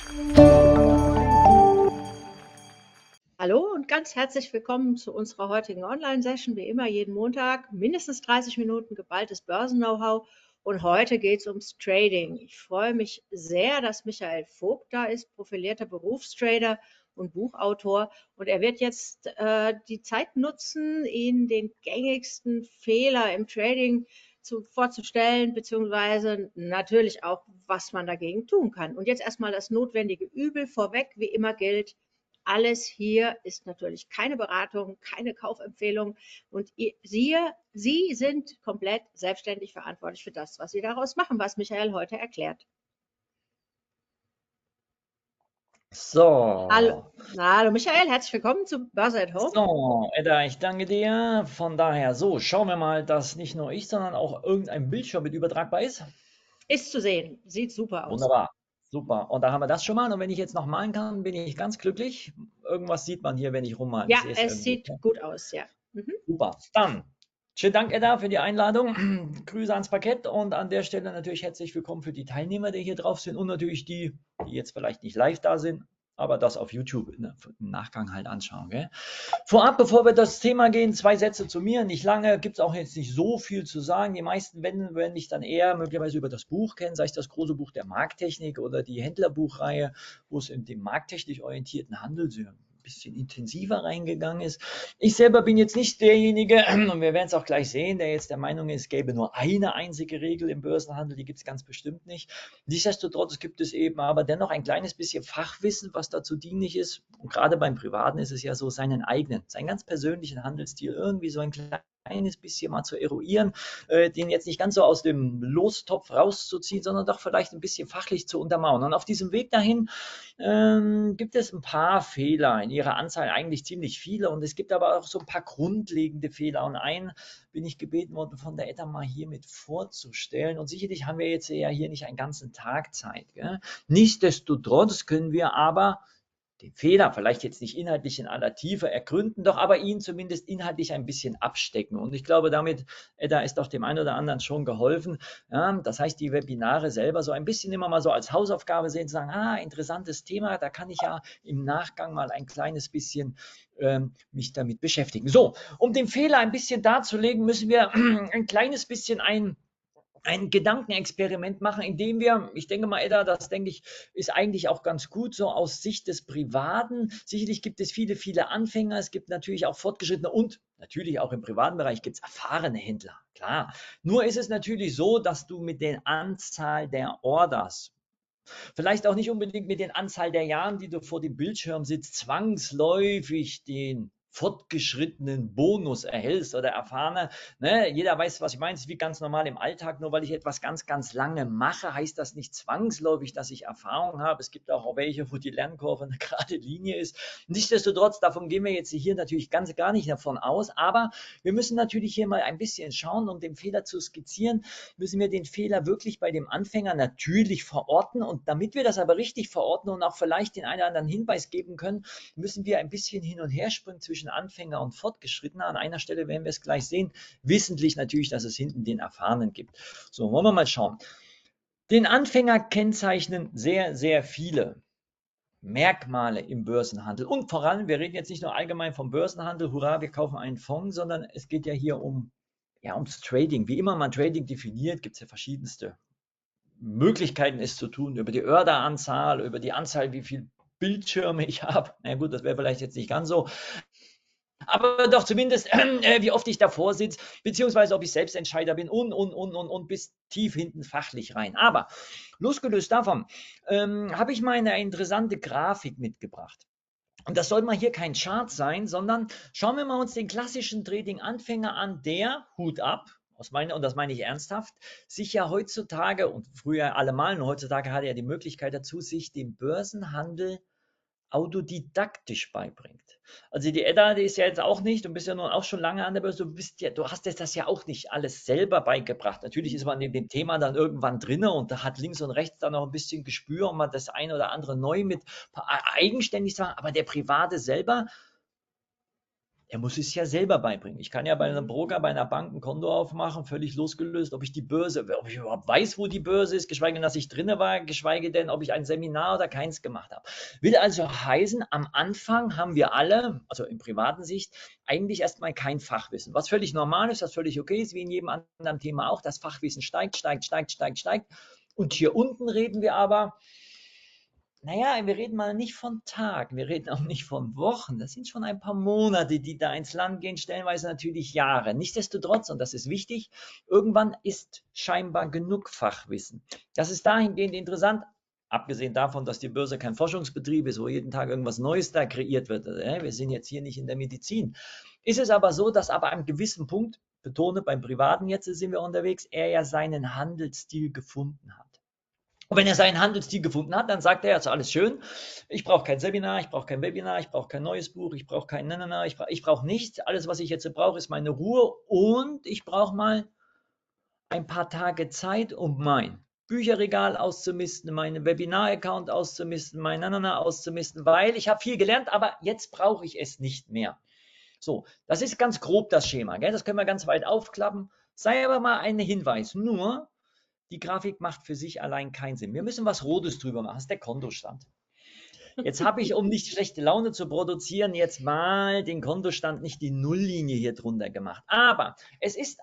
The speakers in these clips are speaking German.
Hallo und ganz herzlich willkommen zu unserer heutigen Online-Session. Wie immer jeden Montag mindestens 30 Minuten geballtes Börsen-Know-how. Und heute geht es ums Trading. Ich freue mich sehr, dass Michael Vogt da ist, profilierter Berufstrader und Buchautor. Und er wird jetzt die Zeit nutzen, Ihnen den gängigsten Fehler im Trading vorzustellen, beziehungsweise natürlich auch, was man dagegen tun kann. Und jetzt erstmal das notwendige Übel vorweg. Wie immer gilt, alles hier ist natürlich keine Beratung, keine Kaufempfehlung und Sie sind komplett selbstständig verantwortlich für das, was Sie daraus machen, was Michael heute erklärt. Hallo, So, hallo Michael, herzlich willkommen zu Börse at Home. so, Edda, ich danke dir. Von daher, so, schauen wir mal, dass nicht nur ich, sondern auch irgendein Bildschirm mit übertragbar ist. Ist zu sehen, sieht super aus. Wunderbar, super. Und da haben wir das schon mal. Und wenn ich jetzt noch malen kann, bin ich ganz glücklich. Irgendwas sieht man hier, wenn ich rummale. Ich Ja, sehe es es irgendwie. sieht gut aus, ja. Mhm. Super. Dann, schönen Dank, Edda, für die Einladung. Grüße ans Parkett und an der Stelle natürlich herzlich willkommen für die Teilnehmer, die hier drauf sind und natürlich die, die jetzt vielleicht nicht live da sind, aber das auf YouTube im Nachgang halt anschauen. Gell? Vorab, bevor wir das Thema gehen, 2 Sätze zu mir. Nicht lange, gibt es auch jetzt nicht so viel zu sagen. Die meisten werden mich dann eher möglicherweise über das Buch kennen, sei es das große Buch der Markttechnik oder die Händlerbuchreihe, wo es in dem markttechnisch orientierten Handel sehr ein bisschen intensiver reingegangen ist. Ich selber bin jetzt nicht derjenige, und wir werden es auch gleich sehen, der jetzt der Meinung ist, es gäbe nur eine einzige Regel im Börsenhandel, die gibt es ganz bestimmt nicht. Nichtsdestotrotz gibt es eben aber dennoch ein kleines bisschen Fachwissen, was dazu dienlich ist. Und gerade beim Privaten ist es ja so, seinen ganz persönlichen Handelsstil irgendwie so ein kleines bisschen mal zu eruieren, den jetzt nicht ganz so aus dem Lostopf rauszuziehen, sondern doch vielleicht ein bisschen fachlich zu untermauern. Und auf diesem Weg dahin gibt es ein paar Fehler, in ihrer Anzahl eigentlich ziemlich viele. Und es gibt aber auch so ein paar grundlegende Fehler. Und einen bin ich gebeten worden, von der Etta mal hier mit vorzustellen. Und sicherlich haben wir jetzt ja hier nicht einen ganzen Tag Zeit. Gell? Nichtsdestotrotz können wir aber den Fehler vielleicht jetzt nicht inhaltlich in aller Tiefe ergründen, doch aber ihn zumindest inhaltlich ein bisschen abstecken. Und ich glaube, damit, da ist doch dem einen oder anderen schon geholfen. Ja, das heißt, die Webinare selber so ein bisschen immer mal so als Hausaufgabe sehen, zu sagen, interessantes Thema, da kann ich ja im Nachgang mal ein kleines bisschen mich damit beschäftigen. So, um den Fehler ein bisschen darzulegen, müssen wir ein kleines bisschen ein Gedankenexperiment machen, indem wir, ich denke mal, Edda, das denke ich, ist eigentlich auch ganz gut, so aus Sicht des Privaten. Sicherlich gibt es viele, viele Anfänger, es gibt natürlich auch Fortgeschrittene und natürlich auch im privaten Bereich gibt es erfahrene Händler, klar. Nur ist es natürlich so, dass du mit der Anzahl der Orders, vielleicht auch nicht unbedingt mit der Anzahl der Jahren, die du vor dem Bildschirm sitzt, zwangsläufig den fortgeschrittenen Bonus erhältst oder erfahrene. Ne? Jeder weiß, was ich meine. Es ist wie ganz normal im Alltag. Nur weil ich etwas ganz, ganz lange mache, heißt das nicht zwangsläufig, dass ich Erfahrung habe. Es gibt auch welche, wo die Lernkurve eine gerade Linie ist. Nichtsdestotrotz, davon gehen wir jetzt hier natürlich ganz gar nicht davon aus. Aber wir müssen natürlich hier mal ein bisschen schauen, um den Fehler zu skizzieren, müssen wir den Fehler wirklich bei dem Anfänger natürlich verorten. Und damit wir das aber richtig verorten und auch vielleicht den einen oder anderen Hinweis geben können, müssen wir ein bisschen hin und her springen zwischen Anfänger und Fortgeschrittener. An einer Stelle werden wir es gleich sehen. Wissentlich natürlich, dass es hinten den Erfahrenen gibt. So, wollen wir mal schauen. Den Anfänger kennzeichnen sehr, sehr viele Merkmale im Börsenhandel. Und vor allem, wir reden jetzt nicht nur allgemein vom Börsenhandel, hurra, wir kaufen einen Fonds, sondern es geht ja hier ums Trading. Wie immer man Trading definiert, gibt es ja verschiedenste Möglichkeiten, es zu tun, über die Orderanzahl, über die Anzahl, wie viel Bildschirme ich habe. Na gut, das wäre vielleicht jetzt nicht ganz so, aber doch zumindest, wie oft ich davor sitze, beziehungsweise ob ich Selbstentscheider bin und bis tief hinten fachlich rein. Aber losgelöst davon habe ich mal eine interessante Grafik mitgebracht. Und das soll mal hier kein Chart sein, sondern schauen wir mal uns den klassischen Trading-Anfänger an, der, Hut ab, und das meine ich ernsthaft, sich ja heutzutage und früher allemal, und heutzutage hat er ja die Möglichkeit dazu, sich den Börsenhandel autodidaktisch beibringt. Also die Edda, die ist ja jetzt auch nicht, du bist ja nun auch schon lange an der Börse, du hast dir das ja auch nicht alles selber beigebracht. Natürlich ist man in dem Thema dann irgendwann drinne und da hat links und rechts dann noch ein bisschen Gespür und man das eine oder andere neu mit eigenständig sagen, aber der Private selber, Er muss es ja selber beibringen. Ich kann ja bei einem Broker, bei einer Bank ein Konto aufmachen, völlig losgelöst, ob ich überhaupt weiß, wo die Börse ist, geschweige denn, dass ich drinne war, geschweige denn, ob ich ein Seminar oder keins gemacht habe. Will also heißen, am Anfang haben wir alle, also in privaten Sicht, eigentlich erstmal kein Fachwissen. Was völlig normal ist, was völlig okay ist, wie in jedem anderen Thema auch. Das Fachwissen steigt. Und hier unten reden wir aber, naja, wir reden mal nicht von Tagen, wir reden auch nicht von Wochen. Das sind schon ein paar Monate, die da ins Land gehen, stellenweise natürlich Jahre. Nichtsdestotrotz, und das ist wichtig, irgendwann ist scheinbar genug Fachwissen. Das ist dahingehend interessant, abgesehen davon, dass die Börse kein Forschungsbetrieb ist, wo jeden Tag irgendwas Neues da kreiert wird. Wir sind jetzt hier nicht in der Medizin. Ist es aber so, dass aber an einem gewissen Punkt, betone beim Privaten jetzt sind wir unterwegs, er ja seinen Handelsstil gefunden hat. Und wenn er seinen Handelsstil gefunden hat, dann sagt er, also alles schön, ich brauche kein Seminar, ich brauche kein Webinar, ich brauche kein neues Buch, ich brauche kein, ich brauche nichts. Alles, was ich jetzt brauche, ist meine Ruhe und ich brauche mal ein paar Tage Zeit, um mein Bücherregal auszumisten, meinen Webinar-Account auszumisten, mein auszumisten, weil ich habe viel gelernt, aber jetzt brauche ich es nicht mehr. So, das ist ganz grob das Schema, gell? Das können wir ganz weit aufklappen. Sei aber mal ein Hinweis, nur die Grafik macht für sich allein keinen Sinn. Wir müssen was Rotes drüber machen. Das ist der Kontostand. Jetzt habe ich, um nicht schlechte Laune zu produzieren, jetzt mal den Kontostand, nicht die Nulllinie hier drunter gemacht. Aber es ist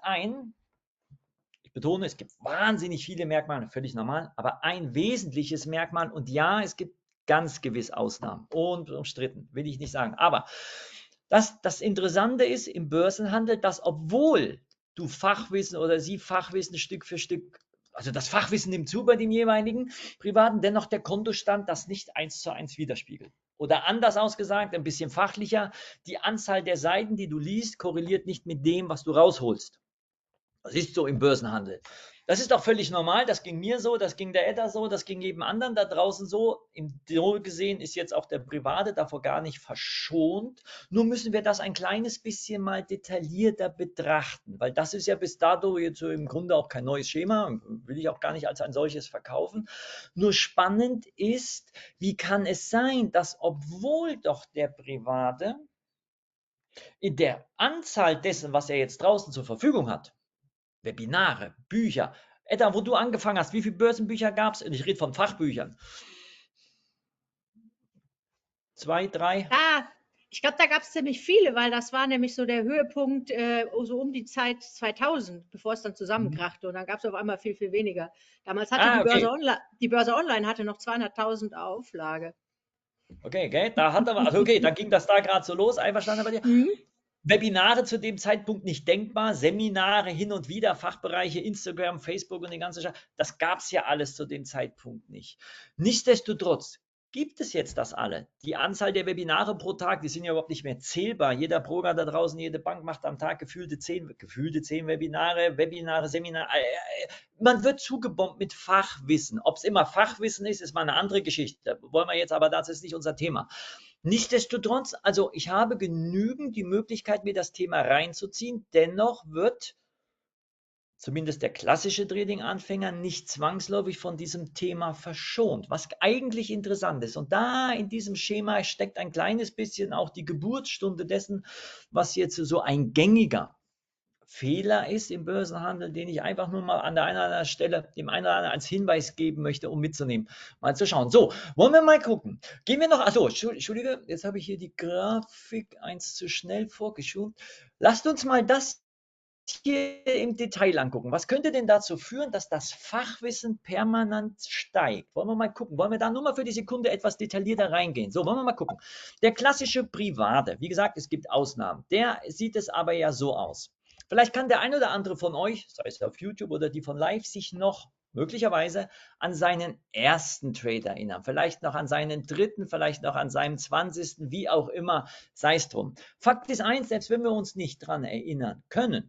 ich betone, es gibt wahnsinnig viele Merkmale, völlig normal, aber ein wesentliches Merkmal, und ja, es gibt ganz gewiss Ausnahmen, unumstritten, will ich nicht sagen. Aber das Interessante ist im Börsenhandel, dass obwohl du Fachwissen oder sie Fachwissen Stück für Stück, also das Fachwissen nimmt zu bei dem jeweiligen Privaten, dennoch der Kontostand das nicht 1:1 widerspiegelt. Oder anders ausgesagt, ein bisschen fachlicher, die Anzahl der Seiten, die du liest, korreliert nicht mit dem, was du rausholst. Das ist so im Börsenhandel. Das ist doch völlig normal. Das ging mir so, das ging der Edda so, das ging jedem anderen da draußen so. Im Droh gesehen ist jetzt auch der Private davor gar nicht verschont. Nur müssen wir das ein kleines bisschen mal detaillierter betrachten, weil das ist ja bis dato jetzt so im Grunde auch kein neues Schema, will ich auch gar nicht als ein solches verkaufen. Nur spannend ist, wie kann es sein, dass obwohl doch der Private in der Anzahl dessen, was er jetzt draußen zur Verfügung hat, Webinare, Bücher. Edda, wo du angefangen hast, wie viele Börsenbücher gab es? Und ich rede von Fachbüchern. 2, 3? Ja, ich glaube, da gab es ziemlich viele, weil das war nämlich so der Höhepunkt so um die Zeit 2000, bevor es dann zusammenkrachte. Und dann gab es auf einmal viel, viel weniger. Damals hatte Okay. die Börse Online hatte noch 200.000 Auflage. Okay, okay, da hat er, also okay, dann ging das da gerade so los, einverstanden bei dir. Mhm. Webinare zu dem Zeitpunkt nicht denkbar, Seminare hin und wieder, Fachbereiche, Instagram, Facebook und die ganze Scheiße, das gab es ja alles zu dem Zeitpunkt nicht. Nichtsdestotrotz gibt es jetzt das alle. Die Anzahl der Webinare pro Tag, die sind ja überhaupt nicht mehr zählbar. Jeder Broker da draußen, jede Bank macht am Tag gefühlte 10 Webinare, Seminare. Man wird zugebombt mit Fachwissen. Ob es immer Fachwissen ist, ist mal eine andere Geschichte. Wollen wir jetzt, aber das ist nicht unser Thema. Nichtsdestotrotz, also ich habe genügend die Möglichkeit, mir das Thema reinzuziehen. Dennoch wird zumindest der klassische Trading-Anfänger nicht zwangsläufig von diesem Thema verschont, was eigentlich interessant ist. Und da in diesem Schema steckt ein kleines bisschen auch die Geburtsstunde dessen, was jetzt so ein gängiger Fehler ist im Börsenhandel, den ich einfach nur mal an der einen oder anderen Stelle dem einen oder anderen als Hinweis geben möchte, um mitzunehmen, mal zu schauen. So, wollen wir mal gucken. Gehen wir noch, achso, Entschuldige, jetzt habe ich hier die Grafik eins zu schnell vorgeschoben. Lasst uns mal das hier im Detail angucken. Was könnte denn dazu führen, dass das Fachwissen permanent steigt? Wollen wir mal gucken. Wollen wir da nur mal für die Sekunde etwas detaillierter reingehen? So, wollen wir mal gucken. Der klassische Private, wie gesagt, es gibt Ausnahmen. Der sieht es aber ja so aus. Vielleicht kann der ein oder andere von euch, sei es auf YouTube oder die von Live, sich noch möglicherweise an seinen ersten Trade erinnern. Vielleicht noch an seinen dritten, vielleicht noch an seinem 20., wie auch immer, sei es drum. Fakt ist eins, selbst wenn wir uns nicht dran erinnern können,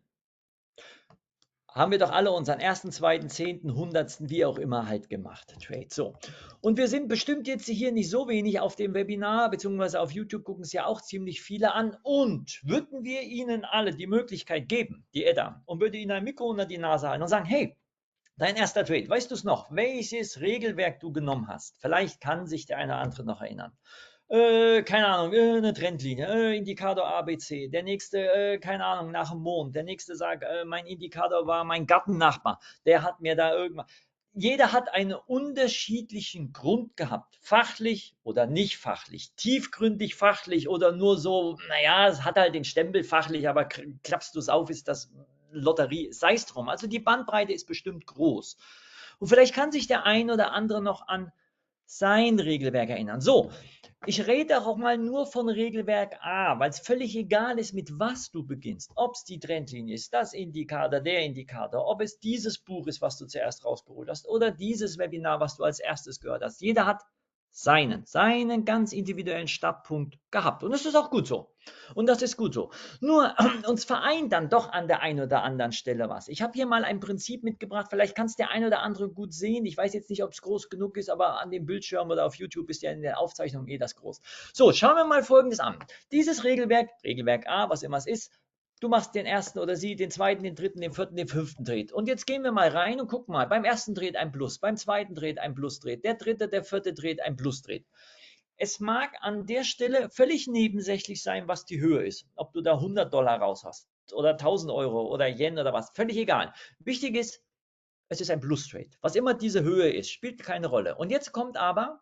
haben wir doch alle unseren ersten, zweiten, 10., 100., wie auch immer halt gemacht, Trade. So. Und wir sind bestimmt jetzt hier nicht so wenig auf dem Webinar, beziehungsweise auf YouTube gucken es ja auch ziemlich viele an. Und würden wir Ihnen alle die Möglichkeit geben, die Edda, und würde Ihnen ein Mikro unter die Nase halten und sagen, hey, dein erster Trade, weißt du es noch, welches Regelwerk du genommen hast? Vielleicht kann sich der eine oder andere noch erinnern. keine Ahnung, eine Trendlinie, Indikator ABC, der nächste, keine Ahnung, nach dem Mond, der nächste sagt, mein Indikator war mein Gartennachbar, der hat mir da irgendwas. Jeder hat einen unterschiedlichen Grund gehabt, fachlich oder nicht fachlich, tiefgründig fachlich oder nur so, naja, es hat halt den Stempel fachlich, aber klappst du es auf, ist das Lotterie, sei es drum. Also die Bandbreite ist bestimmt groß. Und vielleicht kann sich der ein oder andere noch an sein Regelwerk erinnern. So, ich rede auch mal nur von Regelwerk A, weil es völlig egal ist, mit was du beginnst. Ob es die Trendlinie ist, das Indikator, der Indikator, ob es dieses Buch ist, was du zuerst rausgeholt hast, oder dieses Webinar, was du als erstes gehört hast. Jeder hat seinen ganz individuellen Startpunkt gehabt. Und das ist auch gut so. Und das ist gut so. Nur uns vereint dann doch an der einen oder anderen Stelle was. Ich habe hier mal ein Prinzip mitgebracht, vielleicht kann es der ein oder andere gut sehen. Ich weiß jetzt nicht, ob es groß genug ist, aber an dem Bildschirm oder auf YouTube ist ja in der Aufzeichnung eh das groß. So, schauen wir mal Folgendes an. Dieses Regelwerk, Regelwerk A, was immer es ist, du machst den ersten oder sie, den zweiten, den dritten, den vierten, den fünften Dreht. Und jetzt gehen wir mal rein und gucken mal. Beim ersten dreht ein Plus, beim zweiten dreht ein Plus dreht, der dritte, der vierte dreht ein Plus dreht. Es mag an der Stelle völlig nebensächlich sein, was die Höhe ist. Ob du da $100 raus hast oder 1000 Euro oder Yen oder was, völlig egal. Wichtig ist, es ist ein Plus-Trade. Was immer diese Höhe ist, spielt keine Rolle. Und jetzt kommt aber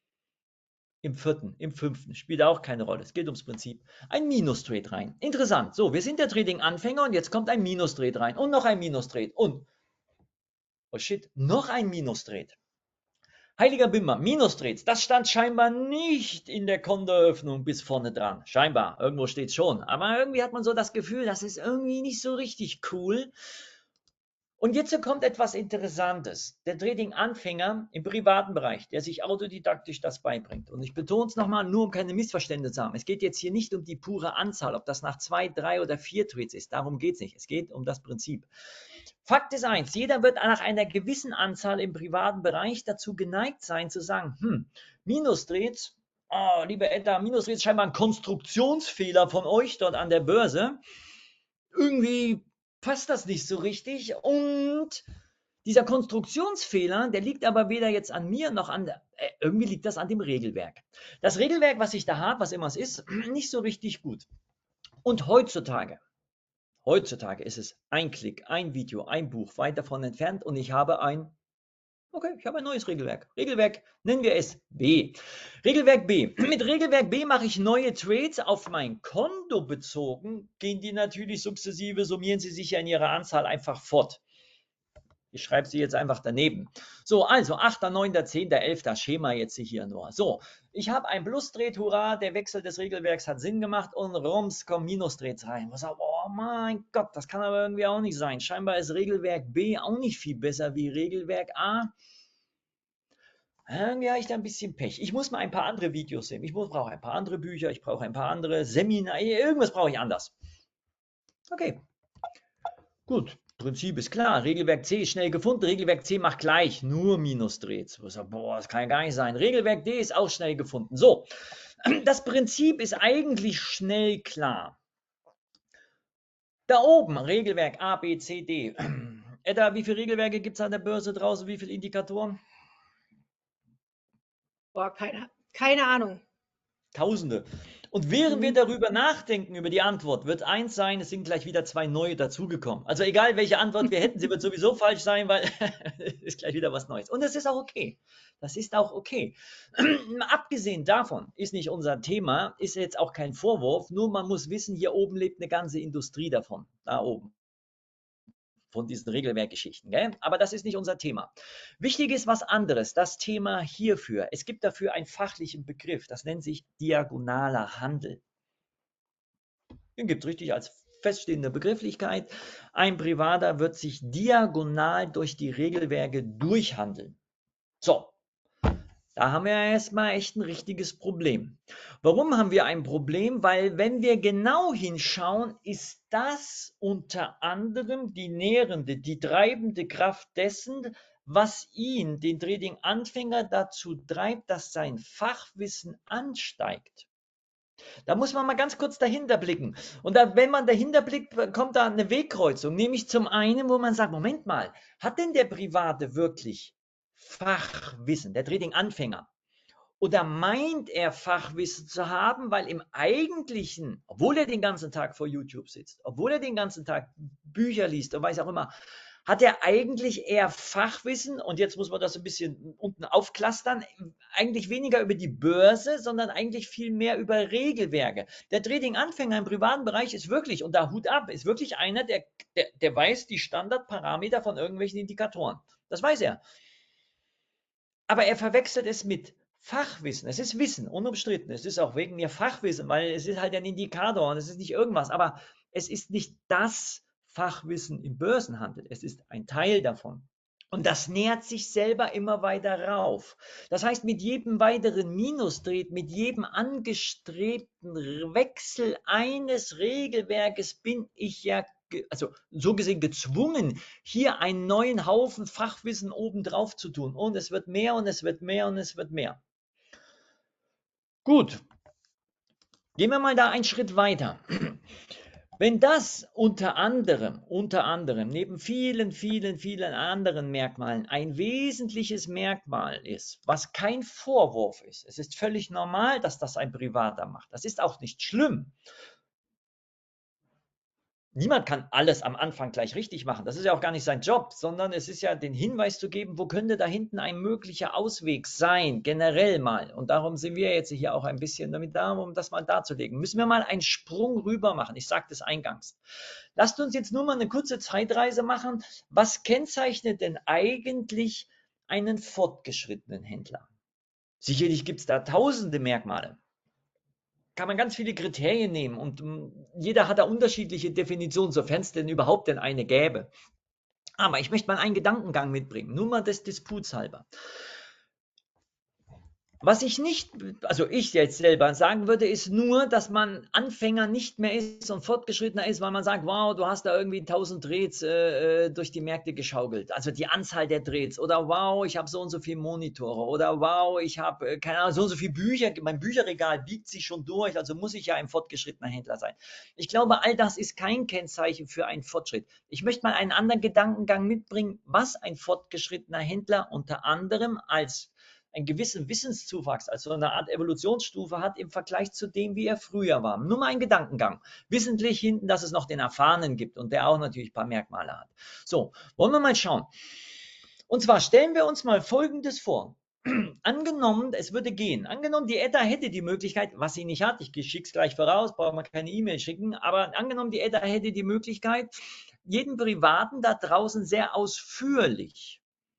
im vierten, im fünften, spielt auch keine Rolle. Es geht ums Prinzip. Ein Minus-Trade rein. Interessant. So, wir sind der Trading-Anfänger und jetzt kommt ein Minus-Trade rein und noch ein Minus-Trade und, oh shit, noch ein Minus-Trade. Heiliger Bimmer, Minus-Trades, das stand scheinbar nicht in der Kontoeröffnung bis vorne dran. Scheinbar, irgendwo steht es schon. Aber irgendwie hat man so das Gefühl, das ist irgendwie nicht so richtig cool. Und jetzt kommt etwas Interessantes. Der Trading-Anfänger im privaten Bereich, der sich autodidaktisch das beibringt. Und ich betone es nochmal, nur um keine Missverständnisse zu haben. Es geht jetzt hier nicht um die pure Anzahl, ob das nach 2, 3 oder 4 Trades ist. Darum geht es nicht. Es geht um das Prinzip. Fakt ist eins, jeder wird nach einer gewissen Anzahl im privaten Bereich dazu geneigt sein, zu sagen, Minus-Trades, oh, liebe Edda, Minus-Trades ist scheinbar ein Konstruktionsfehler von euch dort an der Börse. Irgendwie passt das nicht so richtig und dieser Konstruktionsfehler, der liegt aber weder jetzt an mir noch an, irgendwie liegt das an dem Regelwerk. Das Regelwerk, was ich da habe, was immer es ist, nicht so richtig gut. Und heutzutage ist es ein Klick, ein Video, ein Buch weit davon entfernt und ich habe ein neues Regelwerk. Regelwerk nennen wir es B. Regelwerk B. Mit Regelwerk B mache ich neue Trades auf mein Konto bezogen, gehen die natürlich sukzessive, summieren sie sich ja in ihrer Anzahl einfach fort. Ich schreibe sie jetzt einfach daneben. So, also 8., 9., 10., 11. Schema jetzt hier nur. So, ich habe ein Plus-Trade, hurra, der Wechsel des Regelwerks hat Sinn gemacht und rums kommen Minus-Trades rein. Was sagt, oh mein Gott, das kann aber irgendwie auch nicht sein. Scheinbar ist Regelwerk B auch nicht viel besser wie Regelwerk A. Irgendwie habe ich da ein bisschen Pech. Ich muss mal ein paar andere Videos sehen. Ich brauche ein paar andere Bücher, ich brauche ein paar andere Seminare, irgendwas brauche ich anders. Okay, gut. Prinzip ist klar. Regelwerk C ist schnell gefunden. Regelwerk C macht gleich nur Minus-Trades. Boah, das kann ja gar nicht sein. Regelwerk D ist auch schnell gefunden. So, das Prinzip ist eigentlich schnell klar. Da oben, Regelwerk A, B, C, D. Edda, wie viele Regelwerke gibt es an der Börse draußen? Wie viele Indikatoren? Boah, keine Ahnung. Tausende. Und während wir darüber nachdenken, über die Antwort, wird eins sein, es sind gleich wieder 2 neue dazugekommen. Also egal, welche Antwort wir hätten, sie wird sowieso falsch sein, weil ist gleich wieder was Neues. Und das ist auch okay. Das ist auch okay. Abgesehen davon ist nicht unser Thema, ist jetzt auch kein Vorwurf, nur man muss wissen, hier oben lebt eine ganze Industrie davon. Da oben. Von diesen Regelwerkgeschichten. Gell? Aber das ist nicht unser Thema. Wichtig ist was anderes, das Thema hierfür. Es gibt dafür einen fachlichen Begriff, das nennt sich diagonaler Handel. Den gibt es richtig als feststehende Begrifflichkeit. Ein Privater wird sich diagonal durch die Regelwerke durchhandeln. So, da haben wir erstmal echt ein richtiges Problem. Warum haben wir ein Problem? Weil wenn wir genau hinschauen, ist das unter anderem die nährende, die treibende Kraft dessen, was ihn, den Trading-Anfänger, dazu treibt, dass sein Fachwissen ansteigt. Da muss man mal ganz kurz dahinter blicken. Und wenn man dahinter blickt, kommt da eine Wegkreuzung. Nämlich zum einen, wo man sagt, Moment mal, hat denn der Private wirklich Fachwissen, der Trading-Anfänger? oder meint er Fachwissen zu haben, weil im Eigentlichen, obwohl er den ganzen Tag vor YouTube sitzt, obwohl er den ganzen Tag Bücher liest und weiß auch immer, hat er eigentlich eher Fachwissen, und jetzt muss man das ein bisschen unten aufklustern, eigentlich weniger über die Börse, sondern eigentlich viel mehr über Regelwerke. Der Trading-Anfänger im privaten Bereich ist wirklich, und da Hut ab, ist wirklich einer, der weiß die Standardparameter von irgendwelchen Indikatoren. Das weiß er. Aber er verwechselt es mit Fachwissen. Es ist Wissen, unumstritten. Es ist auch wegen mir Fachwissen, weil es ist halt ein Indikator und es ist nicht irgendwas. Aber es ist nicht das Fachwissen im Börsenhandel. Es ist ein Teil davon. Und das nähert sich selber immer weiter rauf. Das heißt, mit jedem weiteren Minustrade, mit jedem angestrebten Wechsel eines Regelwerkes bin ich ja, also so gesehen, gezwungen, hier einen neuen Haufen Fachwissen obendrauf zu tun. Und es wird mehr und es wird mehr und es wird mehr. Gut, gehen wir mal da einen Schritt weiter. Wenn das unter anderem, neben vielen anderen Merkmalen ein wesentliches Merkmal ist, was kein Vorwurf ist, es ist völlig normal, dass das ein Privater macht. Das ist auch nicht schlimm. Niemand kann alles am Anfang gleich richtig machen. Das ist ja auch gar nicht sein Job, sondern es ist ja den Hinweis zu geben, wo könnte da hinten ein möglicher Ausweg sein, generell mal. Und darum sind wir jetzt hier auch ein bisschen damit da, um das mal darzulegen. Müssen wir mal einen Sprung rüber machen. Ich sagte es eingangs. Lasst uns jetzt nur mal eine kurze Zeitreise machen. Was kennzeichnet denn eigentlich einen fortgeschrittenen Händler? Sicherlich gibt es da tausende Merkmale. Kann man ganz viele Kriterien nehmen und jeder hat da unterschiedliche Definitionen, sofern es denn überhaupt denn eine gäbe. Aber ich möchte mal einen Gedankengang mitbringen, nur mal des Disputs halber. Was ich nicht, also ich jetzt selber sagen würde, ist nur, dass man Anfänger nicht mehr ist und fortgeschrittener ist, weil man sagt, wow, du hast da irgendwie 1000 Trades durch die Märkte geschaukelt. Also die Anzahl der Trades. Oder wow, ich habe so und so viele Monitore. Oder wow, ich habe, keine Ahnung, so und so viele Bücher. Mein Bücherregal biegt sich schon durch, also muss ich ja ein fortgeschrittener Händler sein. Ich glaube, all das ist kein Kennzeichen für einen Fortschritt. Ich möchte mal einen anderen Gedankengang mitbringen, was ein fortgeschrittener Händler unter anderem als einen gewissen Wissenszuwachs, also eine Art Evolutionsstufe hat im Vergleich zu dem, wie er früher war. Nur mal ein Gedankengang. Wissentlich hinten, dass es noch den Erfahrenen gibt und der auch natürlich ein paar Merkmale hat. So, wollen wir mal schauen. Und zwar stellen wir uns mal Folgendes vor. Angenommen, es würde gehen. Angenommen, die Edda hätte die Möglichkeit, was sie nicht hat, ich schicke es gleich voraus, braucht man keine E-Mail schicken, aber angenommen, die Edda hätte die Möglichkeit, jeden Privaten da draußen sehr ausführlich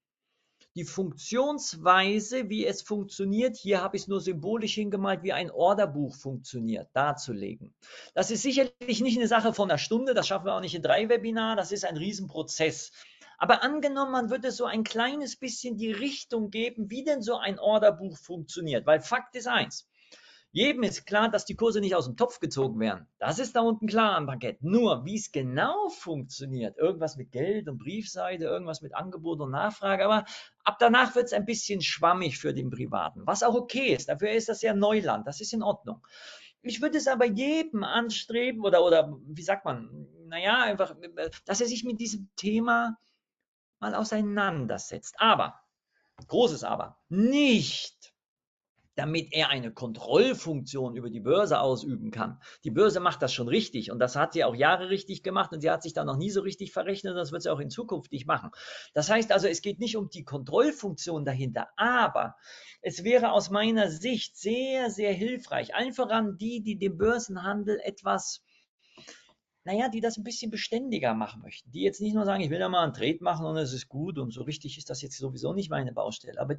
die Funktionsweise, wie es funktioniert, hier habe ich es nur symbolisch hingemalt, wie ein Orderbuch funktioniert, darzulegen. Das ist sicherlich nicht eine Sache von einer Stunde, das schaffen wir auch nicht in 3 Webinaren, das ist ein Riesenprozess. Aber angenommen, man würde so ein kleines bisschen die Richtung geben, wie denn so ein Orderbuch funktioniert, weil Fakt ist eins, jedem ist klar, dass die Kurse nicht aus dem Topf gezogen werden. Das ist da unten klar am Parkett. Nur, wie es genau funktioniert, irgendwas mit Geld und Briefseite, irgendwas mit Angebot und Nachfrage, aber ab danach wird es ein bisschen schwammig für den Privaten, was auch okay ist. Dafür ist das ja Neuland, das ist in Ordnung. Ich würde es aber jedem anstreben oder wie sagt man, naja, einfach, dass er sich mit diesem Thema mal auseinandersetzt. Aber, großes Aber, nicht damit er eine Kontrollfunktion über die Börse ausüben kann. Die Börse macht das schon richtig und das hat sie auch Jahre richtig gemacht und sie hat sich da noch nie so richtig verrechnet und das wird sie auch in Zukunft nicht machen. Das heißt also, es geht nicht um die Kontrollfunktion dahinter, aber es wäre aus meiner Sicht sehr, sehr hilfreich, allen voran die den Börsenhandel etwas, naja, die das ein bisschen beständiger machen möchten, die jetzt nicht nur sagen, ich will da mal einen Trade machen und es ist gut und so richtig ist das jetzt sowieso nicht meine Baustelle, aber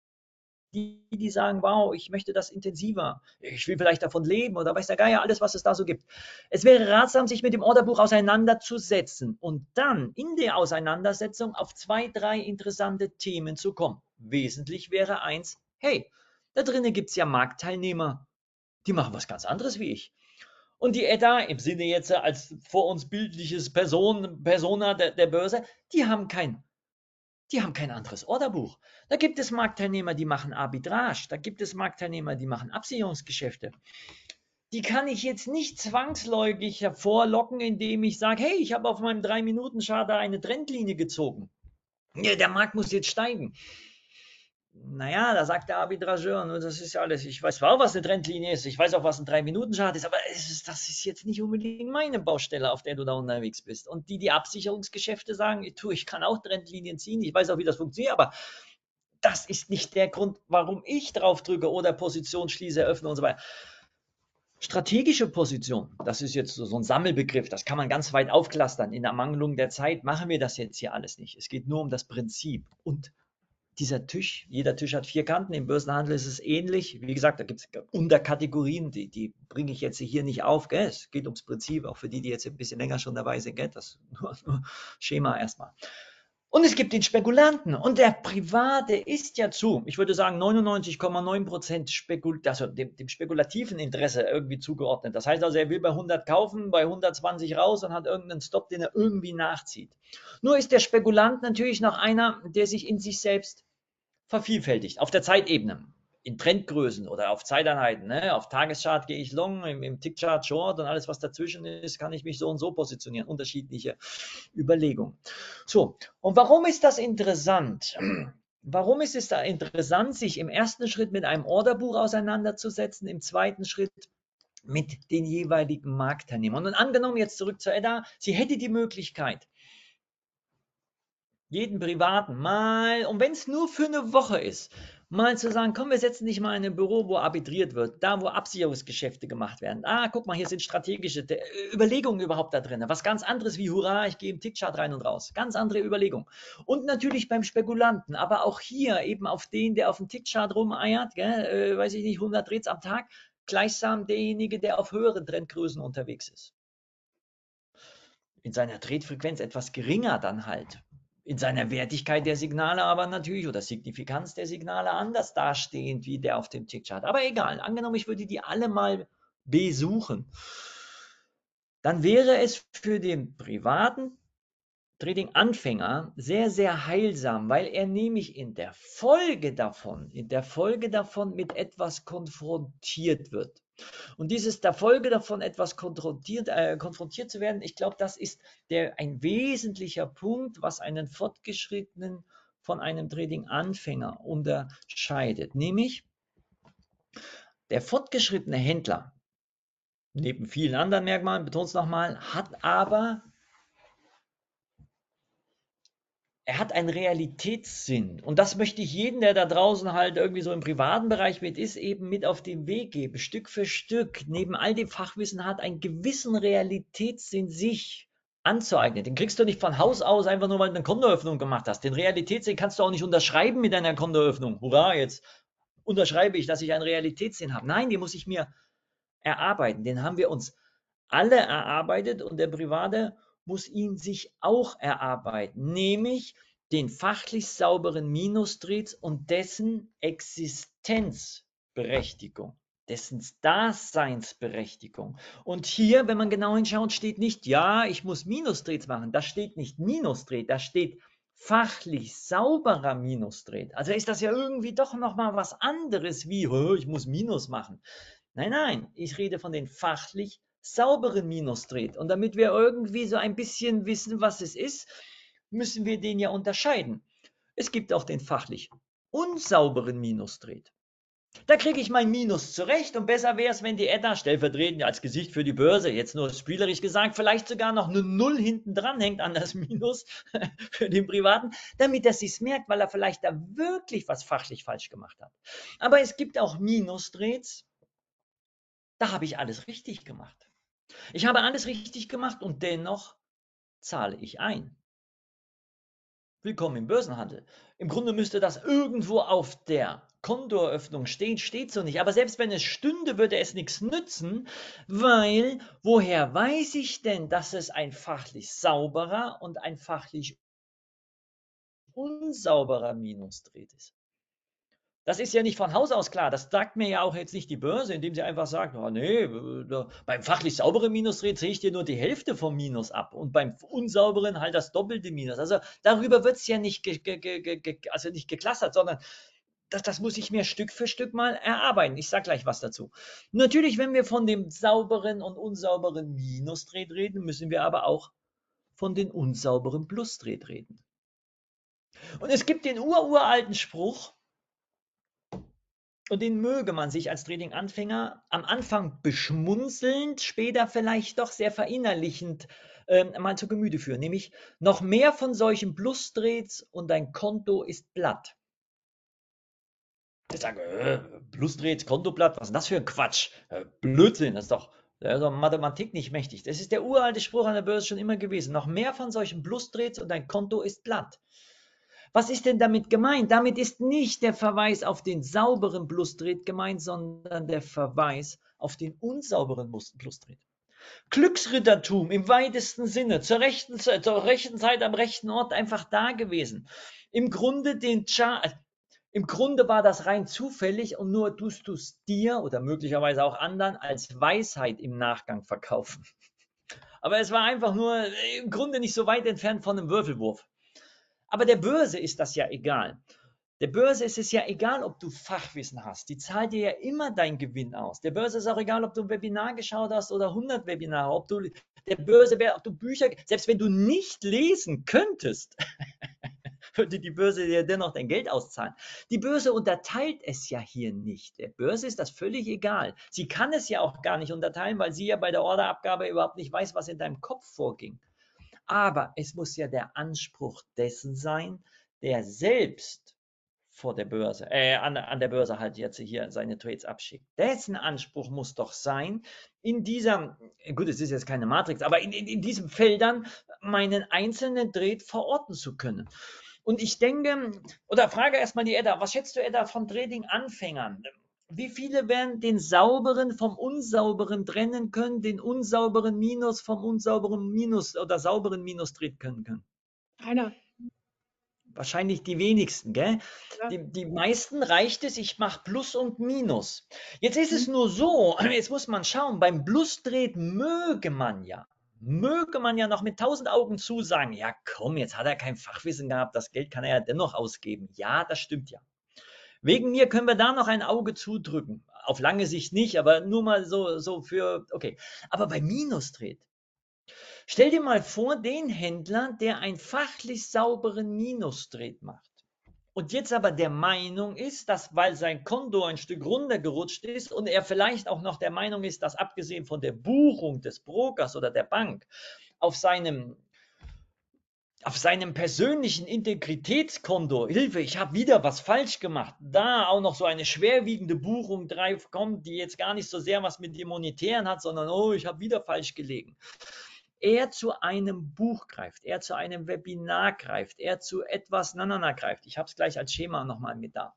die sagen, wow, ich möchte das intensiver, ich will vielleicht davon leben oder weiß der Geier, alles, was es da so gibt. Es wäre ratsam, sich mit dem Orderbuch auseinanderzusetzen und dann in der Auseinandersetzung auf 2, 3 interessante Themen zu kommen. Wesentlich wäre eins, hey, da drinnen gibt es ja Marktteilnehmer, die machen was ganz anderes wie ich. Und die Edda, im Sinne jetzt als vor uns bildliches Persona der Börse, die haben kein anderes Orderbuch. Da gibt es Marktteilnehmer, die machen Arbitrage. Da gibt es Marktteilnehmer, die machen Absicherungsgeschäfte. Die kann ich jetzt nicht zwangsläufig hervorlocken, indem ich sage, hey, ich habe auf meinem 3-Minuten-Chart eine Trendlinie gezogen. Ja, der Markt muss jetzt steigen. naja, da sagt der Arbitrageur, nur das ist ja alles, ich weiß zwar auch, was eine Trendlinie ist, ich weiß auch, was ein 3-Minuten-Chart ist, aber das ist jetzt nicht unbedingt meine Baustelle, auf der du da unterwegs bist. Und die Absicherungsgeschäfte sagen, ich kann auch Trendlinien ziehen, ich weiß auch, wie das funktioniert, aber das ist nicht der Grund, warum ich drauf drücke oder Position schließe, eröffne und so weiter. Strategische Position, das ist jetzt so ein Sammelbegriff, das kann man ganz weit aufklustern. In Ermangelung der Zeit machen wir das jetzt hier alles nicht. Es geht nur um das Prinzip. Und dieser Tisch, jeder Tisch hat 4 Kanten, im Börsenhandel ist es ähnlich. Wie gesagt, da gibt es Unterkategorien, die bringe ich jetzt hier nicht auf. Gell? Es geht ums Prinzip, auch für die jetzt ein bisschen länger schon dabei sind. Gell? Das nur Schema erstmal. Und es gibt den Spekulanten und der Private ist ja ich würde sagen 99,9% also dem spekulativen Interesse irgendwie zugeordnet. Das heißt also, er will bei 100 kaufen, bei 120 raus und hat irgendeinen Stop, den er irgendwie nachzieht. Nur ist der Spekulant natürlich noch einer, der sich in sich selbst vervielfältigt, auf der Zeitebene, in Trendgrößen oder auf Zeiteinheiten. Ne? Auf Tageschart gehe ich long, im Tickchart Short und alles, was dazwischen ist, kann ich mich so und so positionieren. Unterschiedliche Überlegungen. So, und warum ist das interessant? Warum ist es da interessant, sich im ersten Schritt mit einem Orderbuch auseinanderzusetzen, im zweiten Schritt mit den jeweiligen Marktteilnehmern? Und angenommen, jetzt zurück zu Edda, sie hätte die Möglichkeit, jeden Privaten mal, und wenn es nur für eine Woche ist, mal zu sagen, komm, wir setzen dich mal in ein Büro, wo arbitriert wird, da wo Absicherungsgeschäfte gemacht werden. Guck mal, hier sind strategische Überlegungen überhaupt da drin. Was ganz anderes wie, hurra, ich gehe im Tickchart rein und raus. Ganz andere Überlegungen. Und natürlich beim Spekulanten, aber auch hier eben auf den, der auf dem Tickchart rumeiert, weiß ich nicht, 100 Trades am Tag, gleichsam derjenige, der auf höheren Trendgrößen unterwegs ist. In seiner Tretfrequenz etwas geringer dann halt. In seiner Wertigkeit der Signale aber natürlich oder Signifikanz der Signale anders dastehend wie der auf dem Tickchart. Aber egal, angenommen, ich würde die alle mal besuchen, dann wäre es für den privaten Trading-Anfänger sehr, sehr heilsam, weil er nämlich in der Folge davon mit etwas konfrontiert wird. Und dieses der Folge davon, etwas konfrontiert zu werden, ich glaube, das ist ein wesentlicher Punkt, was einen Fortgeschrittenen von einem Trading-Anfänger unterscheidet. Nämlich der fortgeschrittene Händler, neben vielen anderen Merkmalen, betone es nochmal, er hat einen Realitätssinn. Und das möchte ich jedem, der da draußen halt irgendwie so im privaten Bereich ist, eben mit auf den Weg geben. Stück für Stück, neben all dem Fachwissen hat, einen gewissen Realitätssinn sich anzueignen. Den kriegst du nicht von Haus aus, einfach nur, weil du eine Kontoeröffnung gemacht hast. Den Realitätssinn kannst du auch nicht unterschreiben mit deiner Kontoeröffnung. Hurra, jetzt unterschreibe ich, dass ich einen Realitätssinn habe. Nein, den muss ich mir erarbeiten. Den haben wir uns alle erarbeitet und der Private muss ihn sich auch erarbeiten, nämlich den fachlich sauberen Minustrades und dessen Existenzberechtigung, dessen Daseinsberechtigung. Und hier, wenn man genau hinschaut, steht nicht, ja, ich muss Minustrades machen, da steht nicht Minustrade, da steht fachlich sauberer Minustrade. Also ist das ja irgendwie doch nochmal was anderes wie, ich muss Minus machen. Nein, nein, ich rede von den fachlich sauberen Minustrade. Und damit wir irgendwie so ein bisschen wissen, was es ist, müssen wir den ja unterscheiden. Es gibt auch den fachlich unsauberen Minustrade. Da kriege ich mein Minus zurecht und besser wäre es, wenn die Edda stellvertretend als Gesicht für die Börse, jetzt nur spielerisch gesagt, vielleicht sogar noch eine Null hinten dran hängt an das Minus für den Privaten, damit er sich's merkt, weil er vielleicht da wirklich was fachlich falsch gemacht hat. Aber es gibt auch Minustrades, da habe ich alles richtig gemacht. Ich habe alles richtig gemacht und dennoch zahle ich ein. Willkommen im Börsenhandel. Im Grunde müsste das irgendwo auf der Kontoeröffnung stehen, steht so nicht. Aber selbst wenn es stünde, würde es nichts nützen, weil woher weiß ich denn, dass es ein fachlich sauberer und ein fachlich unsauberer Minustrade ist? Das ist ja nicht von Haus aus klar. Das sagt mir ja auch jetzt nicht die Börse, indem sie einfach sagt, oh nee, beim fachlich sauberen Minusrate sehe ich dir nur die Hälfte vom Minus ab und beim unsauberen halt das doppelte Minus. Also darüber wird es ja nicht, nicht geklassert, sondern das muss ich mir Stück für Stück mal erarbeiten. Ich sage gleich was dazu. Natürlich, wenn wir von dem sauberen und unsauberen Minusrate reden, müssen wir aber auch von den unsauberen Plusrate reden. Und es gibt den uralten Spruch, Und den möge man sich als Trading-Anfänger am Anfang beschmunzelnd, später vielleicht doch sehr verinnerlichend mal zu Gemüte führen. Nämlich noch mehr von solchen Plus-Trades und dein Konto ist platt. Ich sage, Plus-Trades, Konto platt, was ist das für ein Quatsch? Blödsinn, das ist doch Mathematik nicht mächtig. Das ist der uralte Spruch an der Börse schon immer gewesen. Noch mehr von solchen Plus-Trades und dein Konto ist platt. Was ist denn damit gemeint? Damit ist nicht der Verweis auf den sauberen Plus-Trade gemeint, sondern der Verweis auf den unsauberen Plus-Trade. Glücksrittertum im weitesten Sinne, zur rechten Zeit am rechten Ort einfach da gewesen. Im Grunde war das rein zufällig und nur tust du es dir oder möglicherweise auch anderen als Weisheit im Nachgang verkaufen. Aber es war einfach nur im Grunde nicht so weit entfernt von einem Würfelwurf. Aber der Börse ist das ja egal. Der Börse ist es ja egal, ob du Fachwissen hast. Die zahlt dir ja immer deinen Gewinn aus. Der Börse ist auch egal, ob du ein Webinar geschaut hast oder 100 Webinare. Ob du Bücher, selbst wenn du nicht lesen könntest, würde die Börse dir dennoch dein Geld auszahlen. Die Börse unterteilt es ja hier nicht. Der Börse ist das völlig egal. Sie kann es ja auch gar nicht unterteilen, weil sie ja bei der Orderabgabe überhaupt nicht weiß, was in deinem Kopf vorging. Aber es muss ja der Anspruch dessen sein, der selbst vor der Börse, an der Börse halt jetzt hier seine Trades abschickt. Dessen Anspruch muss doch sein, in dieser, gut, es ist jetzt keine Matrix, aber in diesen Feldern meinen einzelnen Trade verorten zu können. Und ich denke, oder frage erstmal die Edda, was schätzt du, Edda, von Trading-Anfängern? Wie viele werden den sauberen vom unsauberen trennen können, den unsauberen Minus vom unsauberen Minus oder sauberen Minus trennen können? Einer. Wahrscheinlich die wenigsten, gell? Ja. Die meisten reicht es, ich mache Plus und Minus. Jetzt ist es nur so, jetzt muss man schauen, beim Plus-Trade möge man ja noch mit 1000 Augen zusagen, ja komm, jetzt hat er kein Fachwissen gehabt, das Geld kann er ja dennoch ausgeben. Ja, das stimmt ja. Wegen mir können wir da noch ein Auge zudrücken. Auf lange Sicht nicht, aber nur mal so für, okay. Aber bei Minus-Trade, stell dir mal vor, den Händler, der einen fachlich sauberen Minus-Trade macht. Und jetzt aber der Meinung ist, dass, weil sein Konto ein Stück runtergerutscht ist und er vielleicht auch noch der Meinung ist, dass abgesehen von der Buchung des Brokers oder der Bank auf seinem persönlichen Integritätskonto, Hilfe, ich habe wieder was falsch gemacht, da auch noch so eine schwerwiegende Buchung kommt, die jetzt gar nicht so sehr was mit dem Monetären hat, sondern, oh, ich habe wieder falsch gelegen. Er zu einem Buch greift, er zu einem Webinar greift, er zu etwas greift. Ich habe es gleich als Schema nochmal mit da.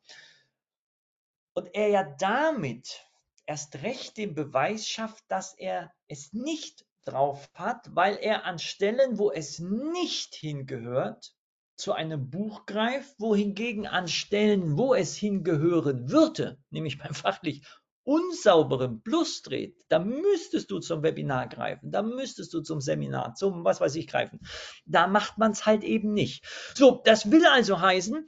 Und er ja damit erst recht den Beweis schafft, dass er es nicht drauf hat, weil er an Stellen, wo es nicht hingehört, zu einem Buch greift, wohingegen an Stellen, wo es hingehören würde, nämlich beim fachlich unsauberen Plus-Trade, da müsstest du zum Webinar greifen, da müsstest du zum Seminar, zum was weiß ich greifen. Da macht man es halt eben nicht. So, das will also heißen,